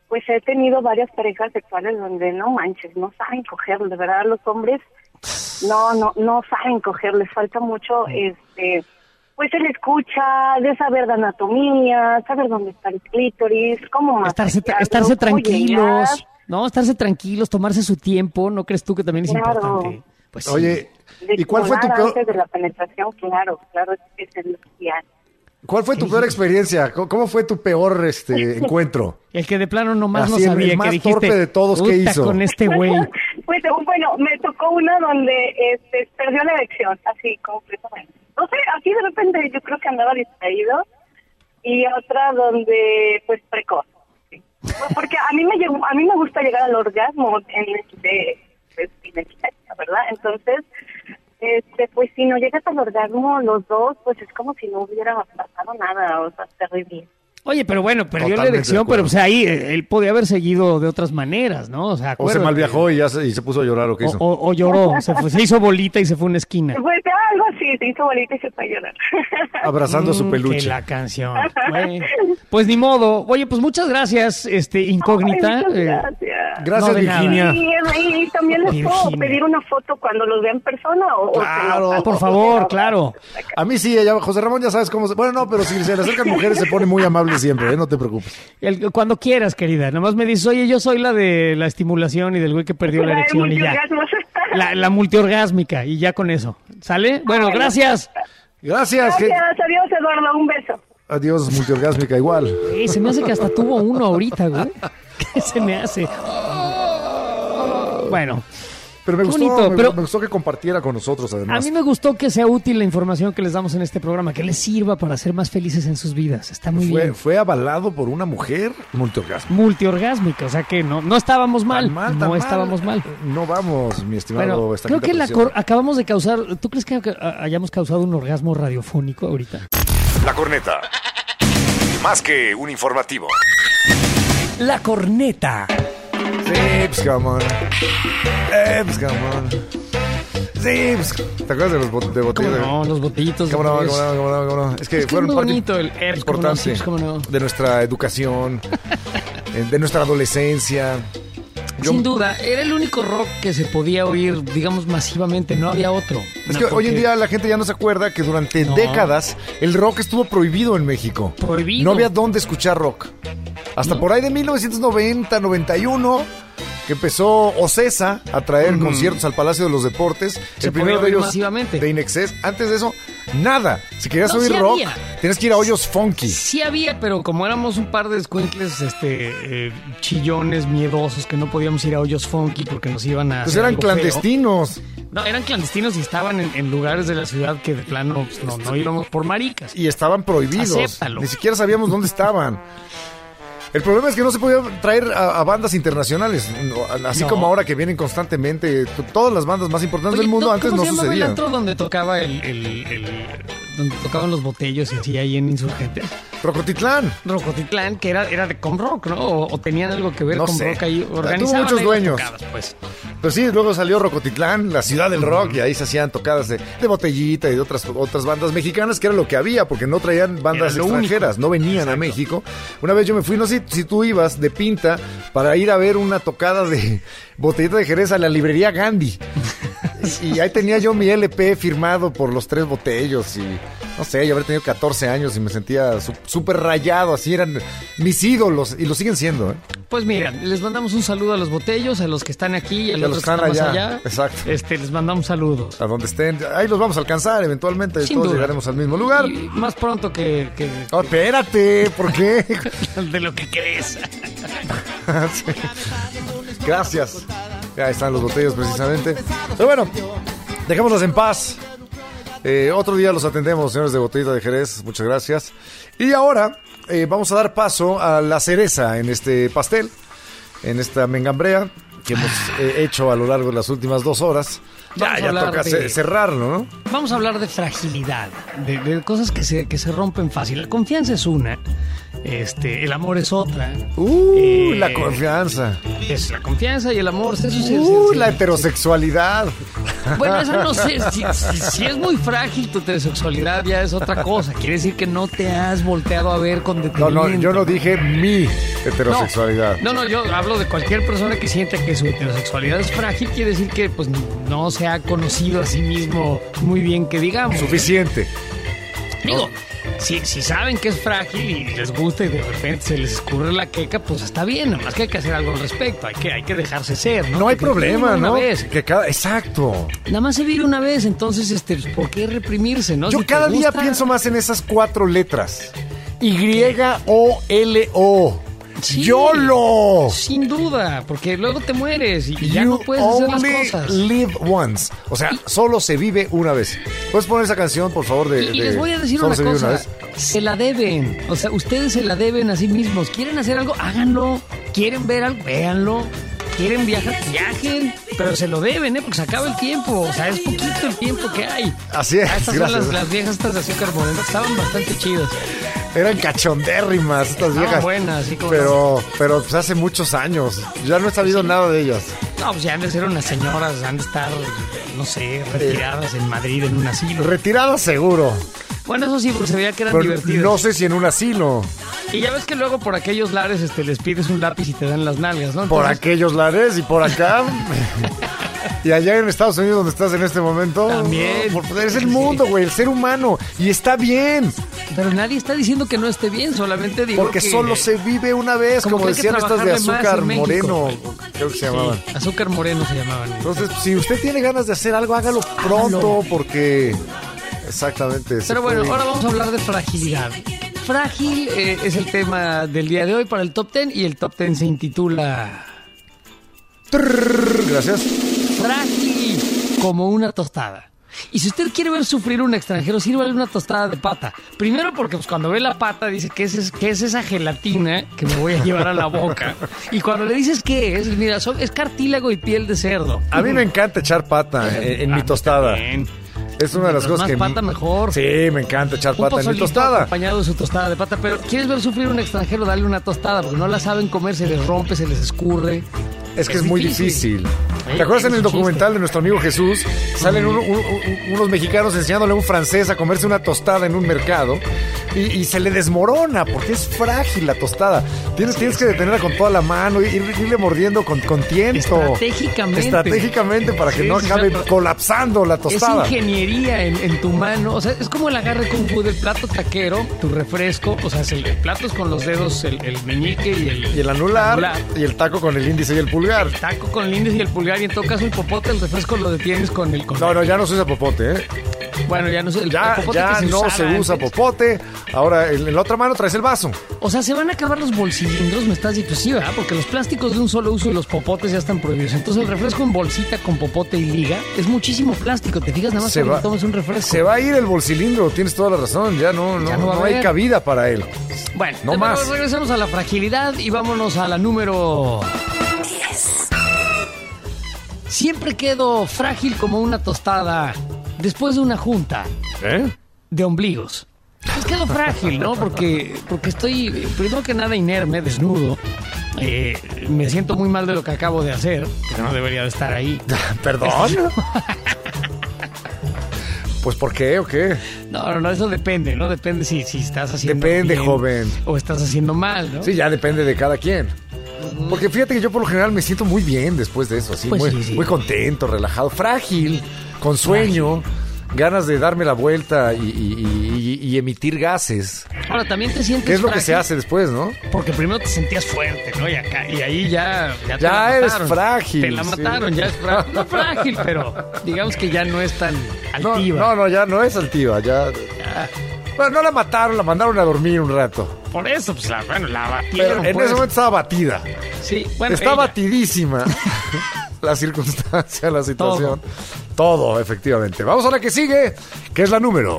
pues he tenido varias parejas sexuales donde no manches, no saben coger, de verdad los hombres no saben coger, les falta mucho pues el escucha, de saber de anatomía, saber dónde está el clítoris, cómo estarse tranquilos, ¿no? Estarse tranquilos, tomarse su tiempo, ¿no crees tú que también es importante? Pues oye, ¿y cuál fue tu peor? Antes de la penetración, claro, es el ideal. ¿Cuál fue tu peor experiencia? ¿Cómo fue tu peor encuentro? El que de plano nomás así, no sabía, el más que dijiste, torpe de todos, ¿qué hizo? Con este güey. Pues bueno, me tocó una donde perdió la erección, así completamente. No sé, así de repente yo creo que andaba distraído, y otra donde pues precoz. Sí. Porque a mí me gusta llegar al orgasmo en ¿verdad? Entonces, pues si no llegas al orgasmo los dos, pues es como si no hubiera pasado nada, o sea, terrible. Oye, pero bueno, perdió la erección, pero o sea, ahí él podía haber seguido de otras maneras, ¿no? O sea, se malviajó y se puso a llorar, ¿o qué hizo? O lloró, se hizo bolita y se fue a una esquina. Pues algo así, se hizo bolita y se fue a llorar. Abrazando su peluche. Que la canción. Bueno, pues ni modo. Oye, pues muchas gracias, incógnita. Ay, gracias. Gracias, Virginia. Y también les puedo pedir una foto cuando los vea en persona. Claro, por favor, claro. A mí sí, José Ramón ya sabes cómo. Bueno, no, pero si se le acercan mujeres se pone muy amable siempre, no te preocupes. Cuando quieras, querida. Nomás me dices, oye, yo soy la de la estimulación y del güey que perdió la erección y ya. La multiorgásmica y ya con eso. ¿Sale? Bueno, gracias. Gracias. Adiós, Eduardo. Un beso. Adiós, multiorgásmica, igual. Se me hace que hasta tuvo uno ahorita, güey. ¿Qué se me hace? Bueno. Pero me gustó que compartiera con nosotros, además. A mí me gustó que sea útil la información que les damos en este programa, que les sirva para ser más felices en sus vidas. Está muy bien. Fue avalado por una mujer multiorgásmica, o sea que no estábamos mal. No estábamos mal. No vamos, mi estimado. Bueno, creo que acabamos de causar... ¿Tú crees que hayamos causado un orgasmo radiofónico ahorita? La corneta. Más que un informativo. La corneta. Zips, come on. Come on. Zips. ¿Te acuerdas de los botellitos? No, los botellitos. ¿Cómo no? Es que fueron parte importante de nuestra educación, de nuestra adolescencia. Sin duda, era el único rock que se podía oír, digamos, masivamente, no había otro. Es que hoy en día la gente ya no se acuerda que durante décadas el rock estuvo prohibido en México. Prohibido. No había dónde escuchar rock. Hasta por ahí de 1990, 91, que empezó Ocesa a traer conciertos al Palacio de los Deportes. El primero de ellos masivamente. De Inexcess. Antes de eso, nada. Si querías oír rock, tienes que ir a hoyos funky. Sí había, pero como éramos un par de escuincles chillones, miedosos, que no podíamos ir a hoyos funky porque nos iban a... Pues eran clandestinos. No, eran clandestinos y estaban en lugares de la ciudad que de plano pues, no íbamos por maricas. Y estaban prohibidos. Acéptalo. Ni siquiera sabíamos dónde estaban. El problema es que no se podía traer a bandas internacionales, así como ahora que vienen constantemente todas las bandas más importantes del mundo. Antes no sucedía. El antro donde tocaba donde tocaban los botellos y así ahí en Insurgentes. Rocotitlán, que era de con rock, ¿no? O tenían algo que ver con rock ahí. Tuvo Organizaban muchos dueños. Tocadas, pues. Pero sí, luego salió Rocotitlán, la ciudad del rock, y ahí se hacían tocadas de botellita y de otras bandas mexicanas, que era lo que había, porque no traían bandas extranjeras, no venían a México. Una vez yo me fui, no sé si tú ibas de pinta para ir a ver una tocada de Botellita de Jerez a la librería Gandhi. Y ahí tenía yo mi LP firmado por los 3 botellos y no sé, yo habría tenido 14 años y me sentía súper rayado, así eran mis ídolos y lo siguen siendo, ¿eh? Pues mira, les mandamos un saludo a los botellos, a los que están aquí y a los que están más allá. Exacto. Les mandamos saludos. A donde estén, ahí los vamos a alcanzar eventualmente, sin todos duda. Llegaremos al mismo lugar. Y más pronto que... Oh, espérate, ¿por qué? De lo que crees. Sí. Gracias. Ya están los botellos precisamente. Pero bueno, dejémoslos en paz. Otro día los atendemos, señores de Botellita de Jerez. Muchas gracias. Y ahora vamos a dar paso a la cereza en este pastel, en esta mengambrea que hemos hecho a lo largo de las últimas 2 horas. Ya toca cerrarlo, ¿no? Vamos a hablar de fragilidad, de cosas que se rompen fácil. La confianza es una, el amor es otra. La confianza. Es la confianza y el amor. La heterosexualidad. Bueno, esa no sé. Si es muy frágil tu heterosexualidad, ya es otra cosa. Quiere decir que no te has volteado a ver con detenimiento. No, yo no dije mi heterosexualidad. No, yo hablo de cualquier persona que sienta que su heterosexualidad es frágil. Quiere decir que pues no se ha conocido a sí mismo muy bien, que digamos. Suficiente. Digo, si saben que es frágil y les gusta y de repente se les escurre la queca, pues está bien, nada más que hay que hacer algo al respecto, hay que dejarse ser, ¿no? No hay Porque problema, una ¿no? vez. Exacto. Nada más se vive una vez, entonces, ¿por qué reprimirse, no? Yo Si te cada día gusta- pienso más en esas 4 letras. YOLO. Sí, YOLO. Sin duda, porque luego te mueres y ya no You puedes hacer las only cosas. live once. O sea, solo se vive una vez. ¿Puedes poner esa canción, por favor? Y les voy a decir Solo una se vive cosa, vez? se la deben, o sea, ustedes se la deben a sí mismos. ¿Quieren hacer algo? Háganlo. ¿Quieren ver algo? Véanlo. ¿Quieren viajar? Viajen. Pero se lo deben, porque se acaba el tiempo. O sea, es poquito el tiempo que hay. Así es. Estas Gracias. son las viejas estas de azúcar moreno, estaban bastante chidas. Eran cachondérrimas estas viejas. Buenas, sí, como pero pues hace muchos años. Ya no he sabido nada de ellas. No, pues ya han de ser unas señoras, han de estar, no sé, retiradas en Madrid en un asilo. Retiradas seguro. Bueno, eso sí, porque se veía que eran Pero divertidas. no sé si en un asilo. Y ya ves que luego por aquellos lares les pides un lápiz y te dan las nalgas, ¿no? Por Entonces, aquellos lares y por acá. Y allá en Estados Unidos, donde estás en este momento. También. Es el mundo, güey, el ser humano. Y está bien. Pero nadie está diciendo que no esté bien, solamente digo Porque que solo se vive una vez, como como que hay que decían estas de trabajarle más azúcar en México. moreno. Creo que se llamaban. Sí, azúcar moreno se llamaban. Entonces, si usted tiene ganas de hacer algo, hágalo pronto, porque... Exactamente. Pero bueno, ahora vamos a hablar de fragilidad. Frágil es el tema del día de hoy para el Top 10 y el Top 10 se intitula... Gracias. Frágil como una tostada. Y si usted quiere ver sufrir a un extranjero, sírvale una tostada de pata. Primero porque pues, cuando ve la pata dice, ¿qué es esa gelatina que me voy a llevar a la boca? Y cuando le dices qué es, mira, es cartílago y piel de cerdo. A mí me encanta echar pata en mi tostada. Bien. Es una de las cosas más que... pata mejor. Sí, me encanta echar Un pata en mi pozolito tostada. acompañado de su tostada de pata. Pero ¿quieres ver sufrir a un extranjero? Dale una tostada, porque no la saben comer, se les rompe, se les escurre. Es que es muy difícil. Sí, ¿Te acuerdas en el es un documental chiste. de nuestro amigo Jesús? Salen unos mexicanos enseñándole a un francés a comerse una tostada en un mercado y se le desmorona porque es frágil la tostada. Tienes que detenerla con toda la mano y irle mordiendo con tiento. Estratégicamente para que Sí, no sí, acabe pero colapsando la tostada. Es ingeniería en tu mano. O sea, es como el agarre kung fu del plato taquero, tu refresco. O sea, el plato es con los dedos, el meñique y el anular, y el taco con el índice y el pulgar. El taco con el índice y el pulgar. Y en todo caso, el popote, el refresco lo detienes con el... No, ya no se usa popote, ¿eh? Bueno, ya no se, ya popote ya que no usaba se usa antes. popote. Ahora en la otra mano traes el vaso. O sea, se van a acabar los bolsilindros, me estás diciendo, sí, ¿verdad? Porque los plásticos de un solo uso y los popotes ya están prohibidos. Entonces el refresco en bolsita con popote y liga es muchísimo plástico. ¿Te fijas? Nada más cuando tomas un refresco. Se va a ir el bolsilindro, tienes toda la razón. Ya no hay cabida para él. Bueno, no más. Regresamos a la fragilidad y vámonos a la número 10. Siempre quedo frágil como una tostada después de una junta de ombligos. Pues quedo frágil, ¿no? Porque estoy, primero que nada, inerme, desnudo. Me siento muy mal de lo que acabo de hacer, que no debería de estar ahí. ¿Perdón? Pues ¿por qué o qué? No, eso depende, ¿no? Depende si estás haciendo Depende, bien joven. o estás haciendo mal, ¿no? Sí, ya depende de cada quien. Porque fíjate que yo por lo general me siento muy bien después de eso, así, Pues muy contento, relajado, frágil, con sueño, ganas de darme la vuelta y emitir gases. Ahora, también te sientes ¿Qué es lo frágil? que se hace después, no? Porque primero te sentías fuerte, ¿no? Y ahí ya te Ya la eres mataron. frágil. Te la mataron, sí. ya es frágil. No frágil, pero digamos que ya no es tan altiva. No, ya no es altiva, ya. Bueno, no la mataron, la mandaron a dormir un rato. Por eso, pues la batieron. Pero en pues. ese momento estaba batida. Sí, bueno, Está ella. batidísima. La circunstancia, la situación. Todo, efectivamente. Vamos a la que sigue, que es la número.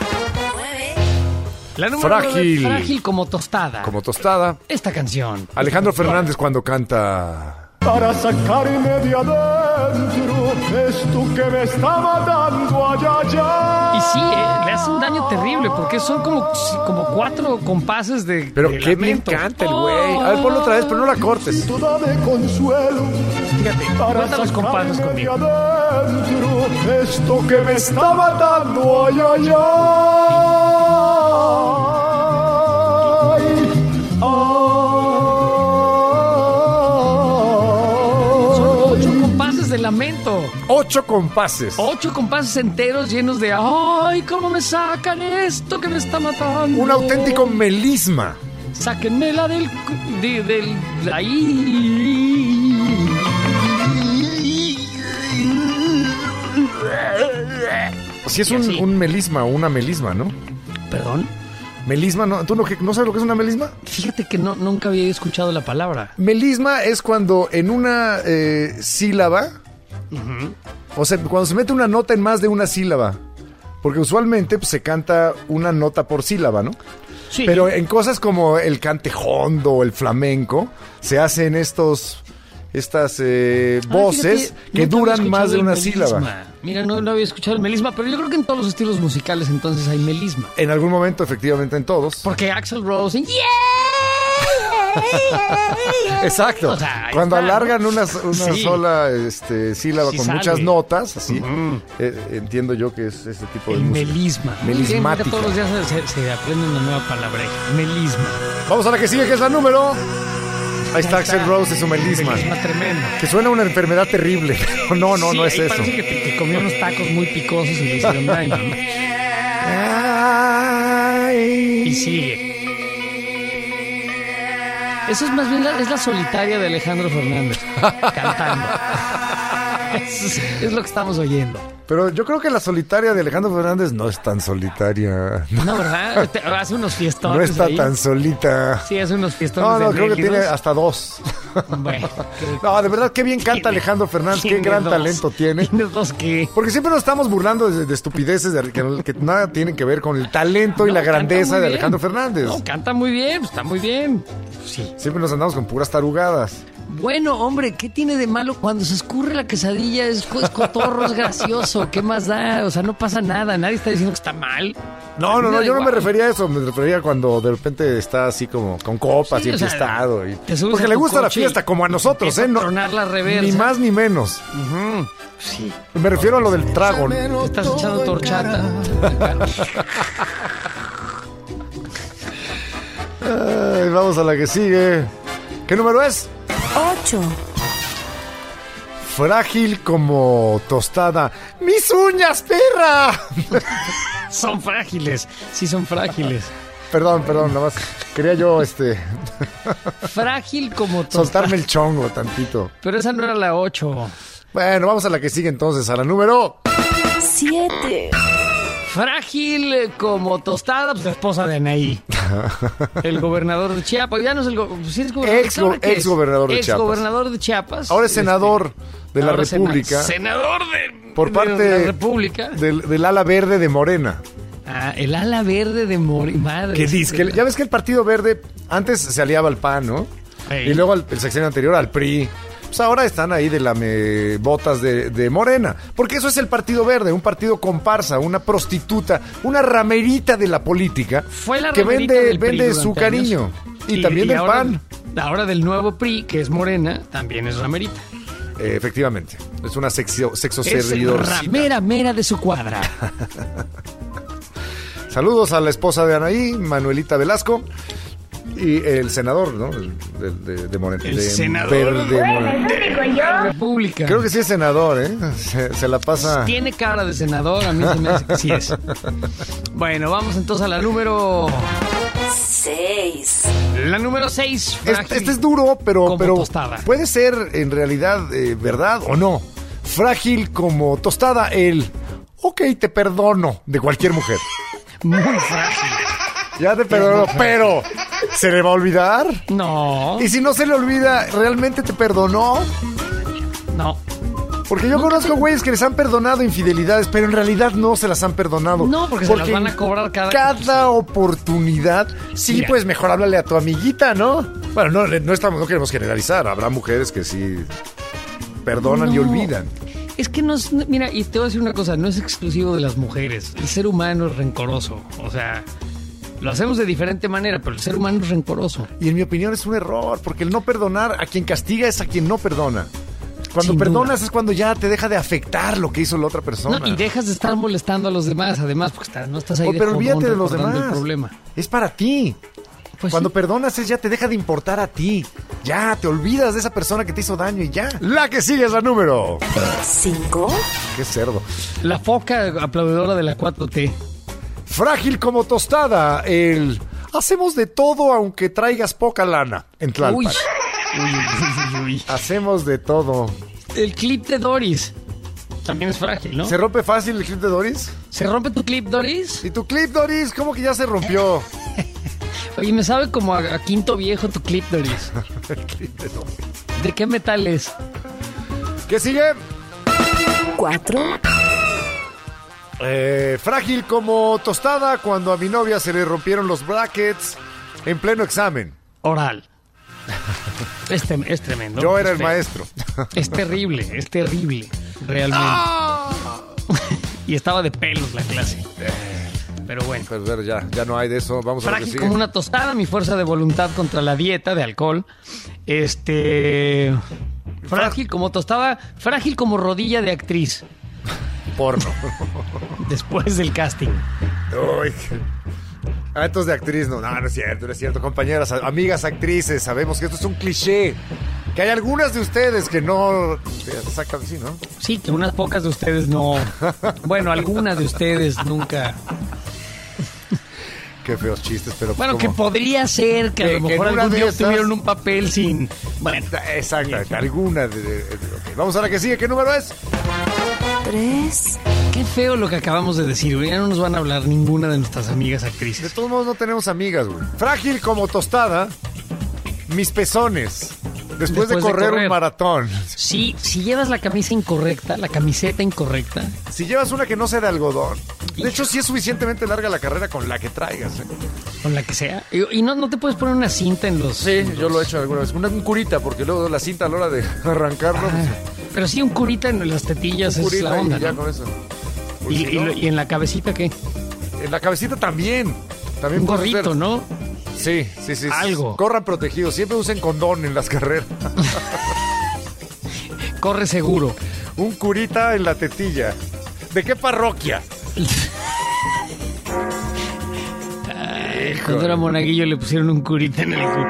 La número Frágil. 9, frágil como tostada. Como tostada. Esta canción. Alejandro Fernández cuando canta... Para sacarme de adentro, es tú que me está matando allá. Y sí, le hace un daño terrible porque son como 4 compases de. Pero de qué bien lamento. canta el güey. A ver, ponlo otra vez, pero no la cortes. Fíjate, cuenta los compases conmigo. Esto que me está matando, ay, ay, Son 8 compases de lamento. 8 compases. 8 compases enteros llenos de ¡ay, cómo me sacan esto que me está matando! Un auténtico melisma. Sáquenmela del ahí. Sí, es un melisma o una melisma, ¿no? ¿Perdón? Melisma, ¿no? ¿Tú no sabes lo que es una melisma? Fíjate que nunca había escuchado la palabra. Melisma es cuando en una sílaba, o sea, cuando se mete una nota en más de una sílaba, porque usualmente pues, se canta una nota por sílaba, ¿no? Sí. Pero en cosas como el cantejondo o el flamenco, se hacen estas voces fíjate, que nunca duran había más de escuchado una el melisma. sílaba. Mira, no había escuchado el melisma, pero yo creo que en todos los estilos musicales entonces hay melisma. En algún momento, efectivamente, en todos. Porque Axl Rose... Exacto. O sea, cuando está, alargan ¿no? una Sí. sola sílaba Sí con sale. muchas notas, así, entiendo yo que es ese tipo de El música. melisma. Melismática. Todos los días se aprende una nueva palabreja. Melisma. Vamos a la que sigue, que es la número. Ahí está Axl Rose y su melisma. Melisma tremendo. Que suena a una enfermedad terrible. No Sí, es ahí eso. parece que comió unos tacos muy picosos y le hicieron daño, ¿no? Y sigue. Eso es más bien es la solitaria de Alejandro Fernández cantando. Es lo que estamos oyendo. Pero yo creo que la solitaria de Alejandro Fernández no es tan solitaria. No, ¿verdad? Hace unos fiestones. No está ahí. tan solita. Sí, hace unos fiestones. No, creo que enérgicos. tiene hasta 2. Bueno. No, de verdad, qué bien canta Alejandro Fernández, qué gran talento tiene. ¿Tienes 2 qué? Porque siempre nos estamos burlando de estupideces que nada tienen que ver con el talento y la grandeza de Alejandro Fernández. No, canta muy bien, está muy bien. Sí. Siempre nos andamos con puras tarugadas. Bueno, hombre, ¿qué tiene de malo cuando se escurre la quesadilla? Es cotorro, es gracioso. ¿Qué más da? O sea, no pasa nada. Nadie está diciendo que está mal. No, Me da yo no me igual. refería a eso. Me refería a cuando de repente está así como con copas Sí, y o sea, enfiestado. te subes Porque a le tu gusta la coche fiesta, y como a nosotros, empieza ¿eh? a tronar la reversa. Ni más ni menos. Sí. Me refiero a lo del trago. Te estás echando torchata. Ay, vamos a la que sigue. ¿Qué número es? 8. Frágil como tostada. ¡Mis uñas, perra! Son frágiles. Sí, son frágiles. Perdón, nada más. Quería yo, Frágil como tostada. soltarme el chongo tantito. Pero esa no era la 8. Bueno, vamos a la que sigue entonces, a la número 7. Frágil como tostada, pues la esposa de Anaí. El gobernador de Chiapas. Ya no es el sí es gobernador. Ex gobernador de Chiapas. Ex gobernador de Chiapas. Ahora es senador de la Ahora República. Senador de por parte de la República. del ala verde de Morena. Ah, el ala verde de Madre. Que dice que ya ves que el Partido Verde antes se aliaba al PAN, ¿no? Ey. Y luego el sexenio anterior al PRI. Pues ahora están ahí de lamebotas de Morena. Porque eso es el Partido Verde, un partido comparsa, una prostituta, una ramerita de la política. Fue la que ramerita vende del PRI su durante cariño. años. Y también del ahora, PAN. Ahora del nuevo PRI, que es Morena, también es ramerita. Efectivamente. Es una sexo Es servidor. mera de su cuadra. Saludos a la esposa de Anaí, Manuelita Velasco. Y el senador, ¿no? De Morena. El de senador Verde Morena. de la República. Creo que sí es senador, ¿eh? Se la pasa. Tiene cara de senador, a mí se me hace que sí es. Bueno, vamos entonces a la número 6. La número 6. Este es duro, pero tostada. puede ser en realidad verdad o no. Frágil como tostada, ok, te perdono, de cualquier mujer. Muy frágil. Ya te perdono, pero ¿se le va a olvidar? No. Y si no se le olvida, ¿realmente te perdonó? No. Porque yo conozco güeyes que les han perdonado infidelidades, pero en realidad no se las han perdonado. No, porque se las van a cobrar cada oportunidad. Sí, Mira. pues mejor háblale a tu amiguita, ¿no? Bueno, no queremos generalizar. Habrá mujeres que sí perdonan y olvidan. Es que no es... Mira, y te voy a decir una cosa, no es exclusivo de las mujeres. El ser humano es rencoroso. O sea, lo hacemos de diferente manera, pero el ser humano es rencoroso. Y en mi opinión es un error, porque el no perdonar a quien castiga es a quien no perdona. Cuando Sin perdonas duda. es cuando ya te deja de afectar lo que hizo la otra persona. No, y dejas de estar molestando a los demás, además, porque no estás ahí pero olvídate de los recordando demás. el problema. Es para ti. Pues Cuando sí. perdonas ya te deja de importar a ti. Ya, te olvidas de esa persona que te hizo daño y ya. La que sigue es la número 5. Qué cerdo. La foca aplaudidora de la 4T. Frágil como tostada, el... Hacemos de todo aunque traigas poca lana. En Tlalpan. Uy. Uy. Hacemos de todo. El clip de Doris. También es frágil, ¿no? ¿Se rompe fácil el clip de Doris? ¿Se rompe tu clip, Doris? ¿Y tu clip, Doris? ¿Cómo que ya se rompió? Oye, me sabe como a quinto viejo tu clip, Doris. El clip de Doris. ¿De qué metal es? ¿Qué sigue? 4. Frágil como tostada cuando a mi novia se le rompieron los brackets en pleno examen. Oral. Es tremendo. Yo era Es el maestro. Es terrible, realmente. Y estaba de pelos la clase. Pero bueno. Pero ya no hay de eso. Vamos a ver qué Frágil sigue. como una tostada, mi fuerza de voluntad contra la dieta de alcohol. Frágil como tostada, frágil como rodilla de actriz. Porno. Después del casting. Uy. Entonces de actriz, no es cierto. Compañeras, amigas actrices, sabemos que esto es un cliché. Que hay algunas de ustedes que no sacan así, ¿no? Sí, que unas pocas de ustedes no. Bueno, algunas de ustedes nunca. Qué feos chistes, pero Bueno, ¿cómo? que podría ser que a lo Que mejor en una algún de día esas- obtuvieron un papel sin... Bueno, Exactamente, alguna ok. Vamos a la que sigue, ¿qué número es? 3. qué feo lo que acabamos de decir, güey. Ya no nos van a hablar ninguna de nuestras amigas De actrices. todos modos no tenemos amigas, güey. Frágil como tostada, mis pezones. Después de correr un maratón. Si llevas la camisa incorrecta, la camiseta incorrecta, Si llevas una que no sea de algodón. De hecho, sí es suficientemente larga la carrera con la que traigas. con la que sea, y no te puedes poner una cinta en los... Sí, yo lo he hecho alguna vez. Un curita, porque luego la cinta a la hora de arrancarlo. Pero sí, un curita en las tetillas un es curita la onda, y ya ¿no? con eso. Y en la cabecita, ¿qué? En la cabecita también. También Un puede gorrito, ser. ¿no? Sí. Algo. Corran protegidos. Siempre usen condón en las carreras. Corre seguro. Un curita en la tetilla. ¿De qué parroquia? Cuando era monaguillo le pusieron un curita en el culo.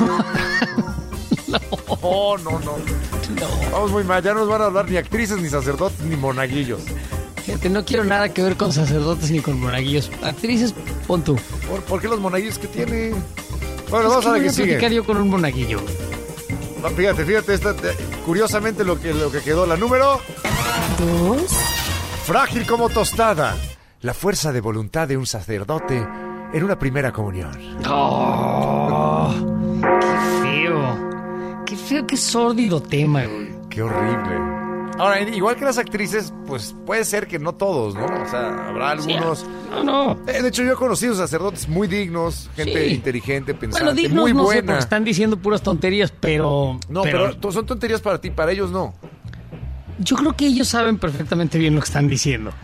No. Vamos muy mal. Ya no nos van a hablar ni actrices, ni sacerdotes, ni monaguillos. Fíjate, no quiero nada que ver con sacerdotes ni con monaguillos. Actrices, pon tú. ¿Por qué los monaguillos que tienen? Bueno, vamos a la voy que a platicar sigue. yo con un monaguillo. Fíjate, curiosamente lo que quedó, la número 2. frágil como tostada. La fuerza de voluntad de un sacerdote en una primera comunión. ¡Oh! ¡Qué feo! ¡Qué feo, qué sórdido tema, güey! Qué horrible. Ahora, igual que las actrices, pues puede ser que no todos, ¿no? O sea, habrá algunos... No. De hecho, yo he conocido sacerdotes muy dignos, gente Sí. inteligente, pensante, Bueno, dignos muy no sé, buena. porque están diciendo puras tonterías, pero... No, pero son tonterías para ti, para ellos no. Yo creo que ellos saben perfectamente bien lo que están diciendo.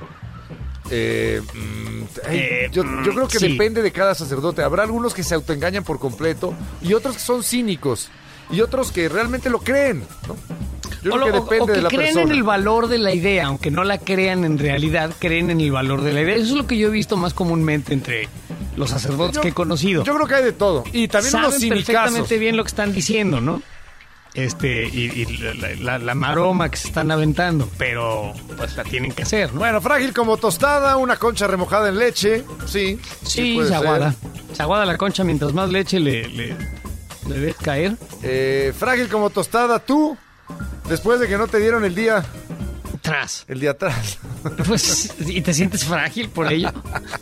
Yo creo que sí. depende de cada sacerdote. Habrá algunos que se autoengañan por completo y otros que son cínicos y otros que realmente lo creen, ¿no? Yo creo que depende o que de la creen persona. en el valor de la idea, aunque no la crean en realidad, creen en el valor de la idea. Eso es lo que yo he visto más comúnmente entre los sacerdotes que he conocido. Yo creo que hay de todo. Y también unos Saben cinicazos. perfectamente bien lo que están diciendo, ¿no? Y la maroma que se están aventando, pero pues la tienen que hacer, ¿no? Bueno, frágil como tostada, una concha remojada en leche. Sí, Sí, puede se aguada. ser. Se aguada la concha mientras más leche le dejes caer. Frágil como tostada, tú, después de que no te dieron el día Tras. atrás. Pues, y te sientes frágil por ello.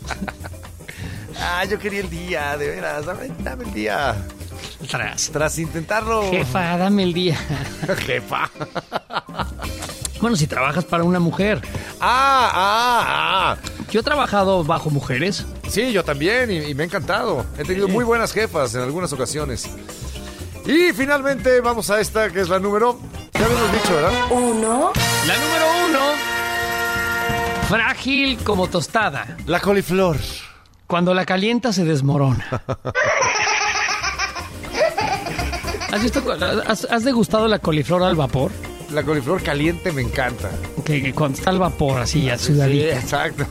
Yo quería el día, de veras, dame el día. Tras intentarlo. Jefa, dame el día. Jefa. Bueno, si trabajas para una mujer. Yo he trabajado bajo mujeres. Sí, yo también, y me ha encantado. He tenido muy buenas jefas en algunas ocasiones. Y finalmente vamos a esta, que es la número... Ya habíamos dicho, ¿verdad? 1. La número 1, frágil como tostada. La coliflor. Cuando la calienta se desmorona. ¿Has degustado la coliflor al vapor? La coliflor caliente me encanta. Que cuando está al vapor, así, ya sudadita. Sí, exacto.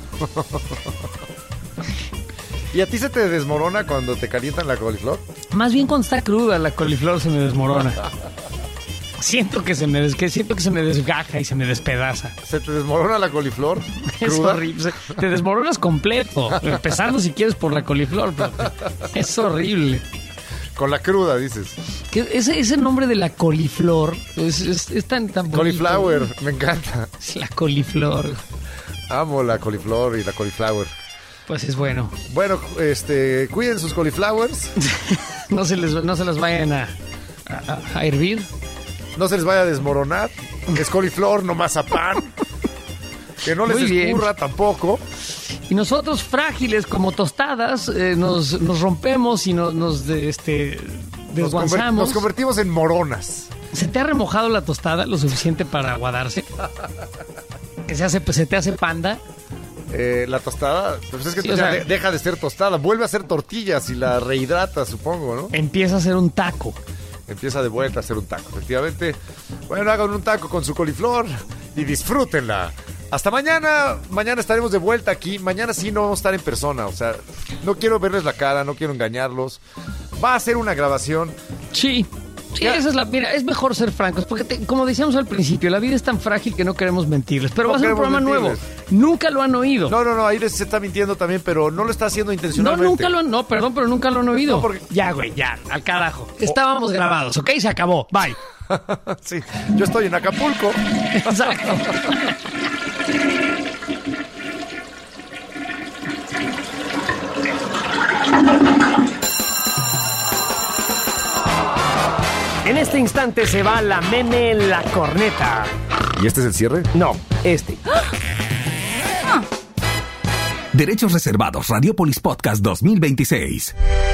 ¿Y a ti se te desmorona cuando te calientan la coliflor? Más bien cuando está cruda la coliflor se me desmorona. Siento que se me desgaja y se me despedaza. ¿Se te desmorona la coliflor? Es ¿Cruda? horrible. Te desmoronas completo. Empezando si quieres por la coliflor. Pero es horrible. Con la cruda, dices. Que ese nombre de la coliflor es tan bonito. Cauliflower, me encanta. Es la coliflor. Amo la coliflor y la cauliflower. Pues es bueno. Bueno, cuiden sus cauliflowers. no se las vayan a hervir. No se les vaya a desmoronar. Es coliflor, no mazapán. Que no les escurra tampoco. Y nosotros, frágiles como tostadas, nos rompemos y nos desguanzamos. Nos convertimos en moronas. ¿Se te ha remojado la tostada lo suficiente para aguadarse? ¿Que se te hace panda? La tostada, pues es que Sí, deja de ser tostada. Vuelve a ser tortillas y la rehidrata, supongo, ¿no? Empieza a ser un taco. Empieza de vuelta a ser un taco, efectivamente. Bueno, hagan un taco con su coliflor y disfrútenla. Hasta mañana. Mañana estaremos de vuelta aquí. Mañana sí no vamos a estar en persona. O sea, no quiero verles la cara, no quiero engañarlos. Va a ser una grabación. Sí, esa es mira, es mejor ser francos, porque como decíamos al principio, la vida es tan frágil que no queremos mentirles. Pero va a ser un programa nuevo. Nunca lo han oído. No, ahí se está mintiendo también, pero no lo está haciendo intencionalmente. pero nunca lo han oído. No, porque... Ya, güey, ya, al carajo. Estábamos grabados, ¿ok? Se acabó. Bye. Sí, yo estoy en Acapulco. Exacto. En este instante se va la Meme en la corneta. ¿Y este es el cierre? No, este. Derechos reservados, Radiopolis Podcast 2026.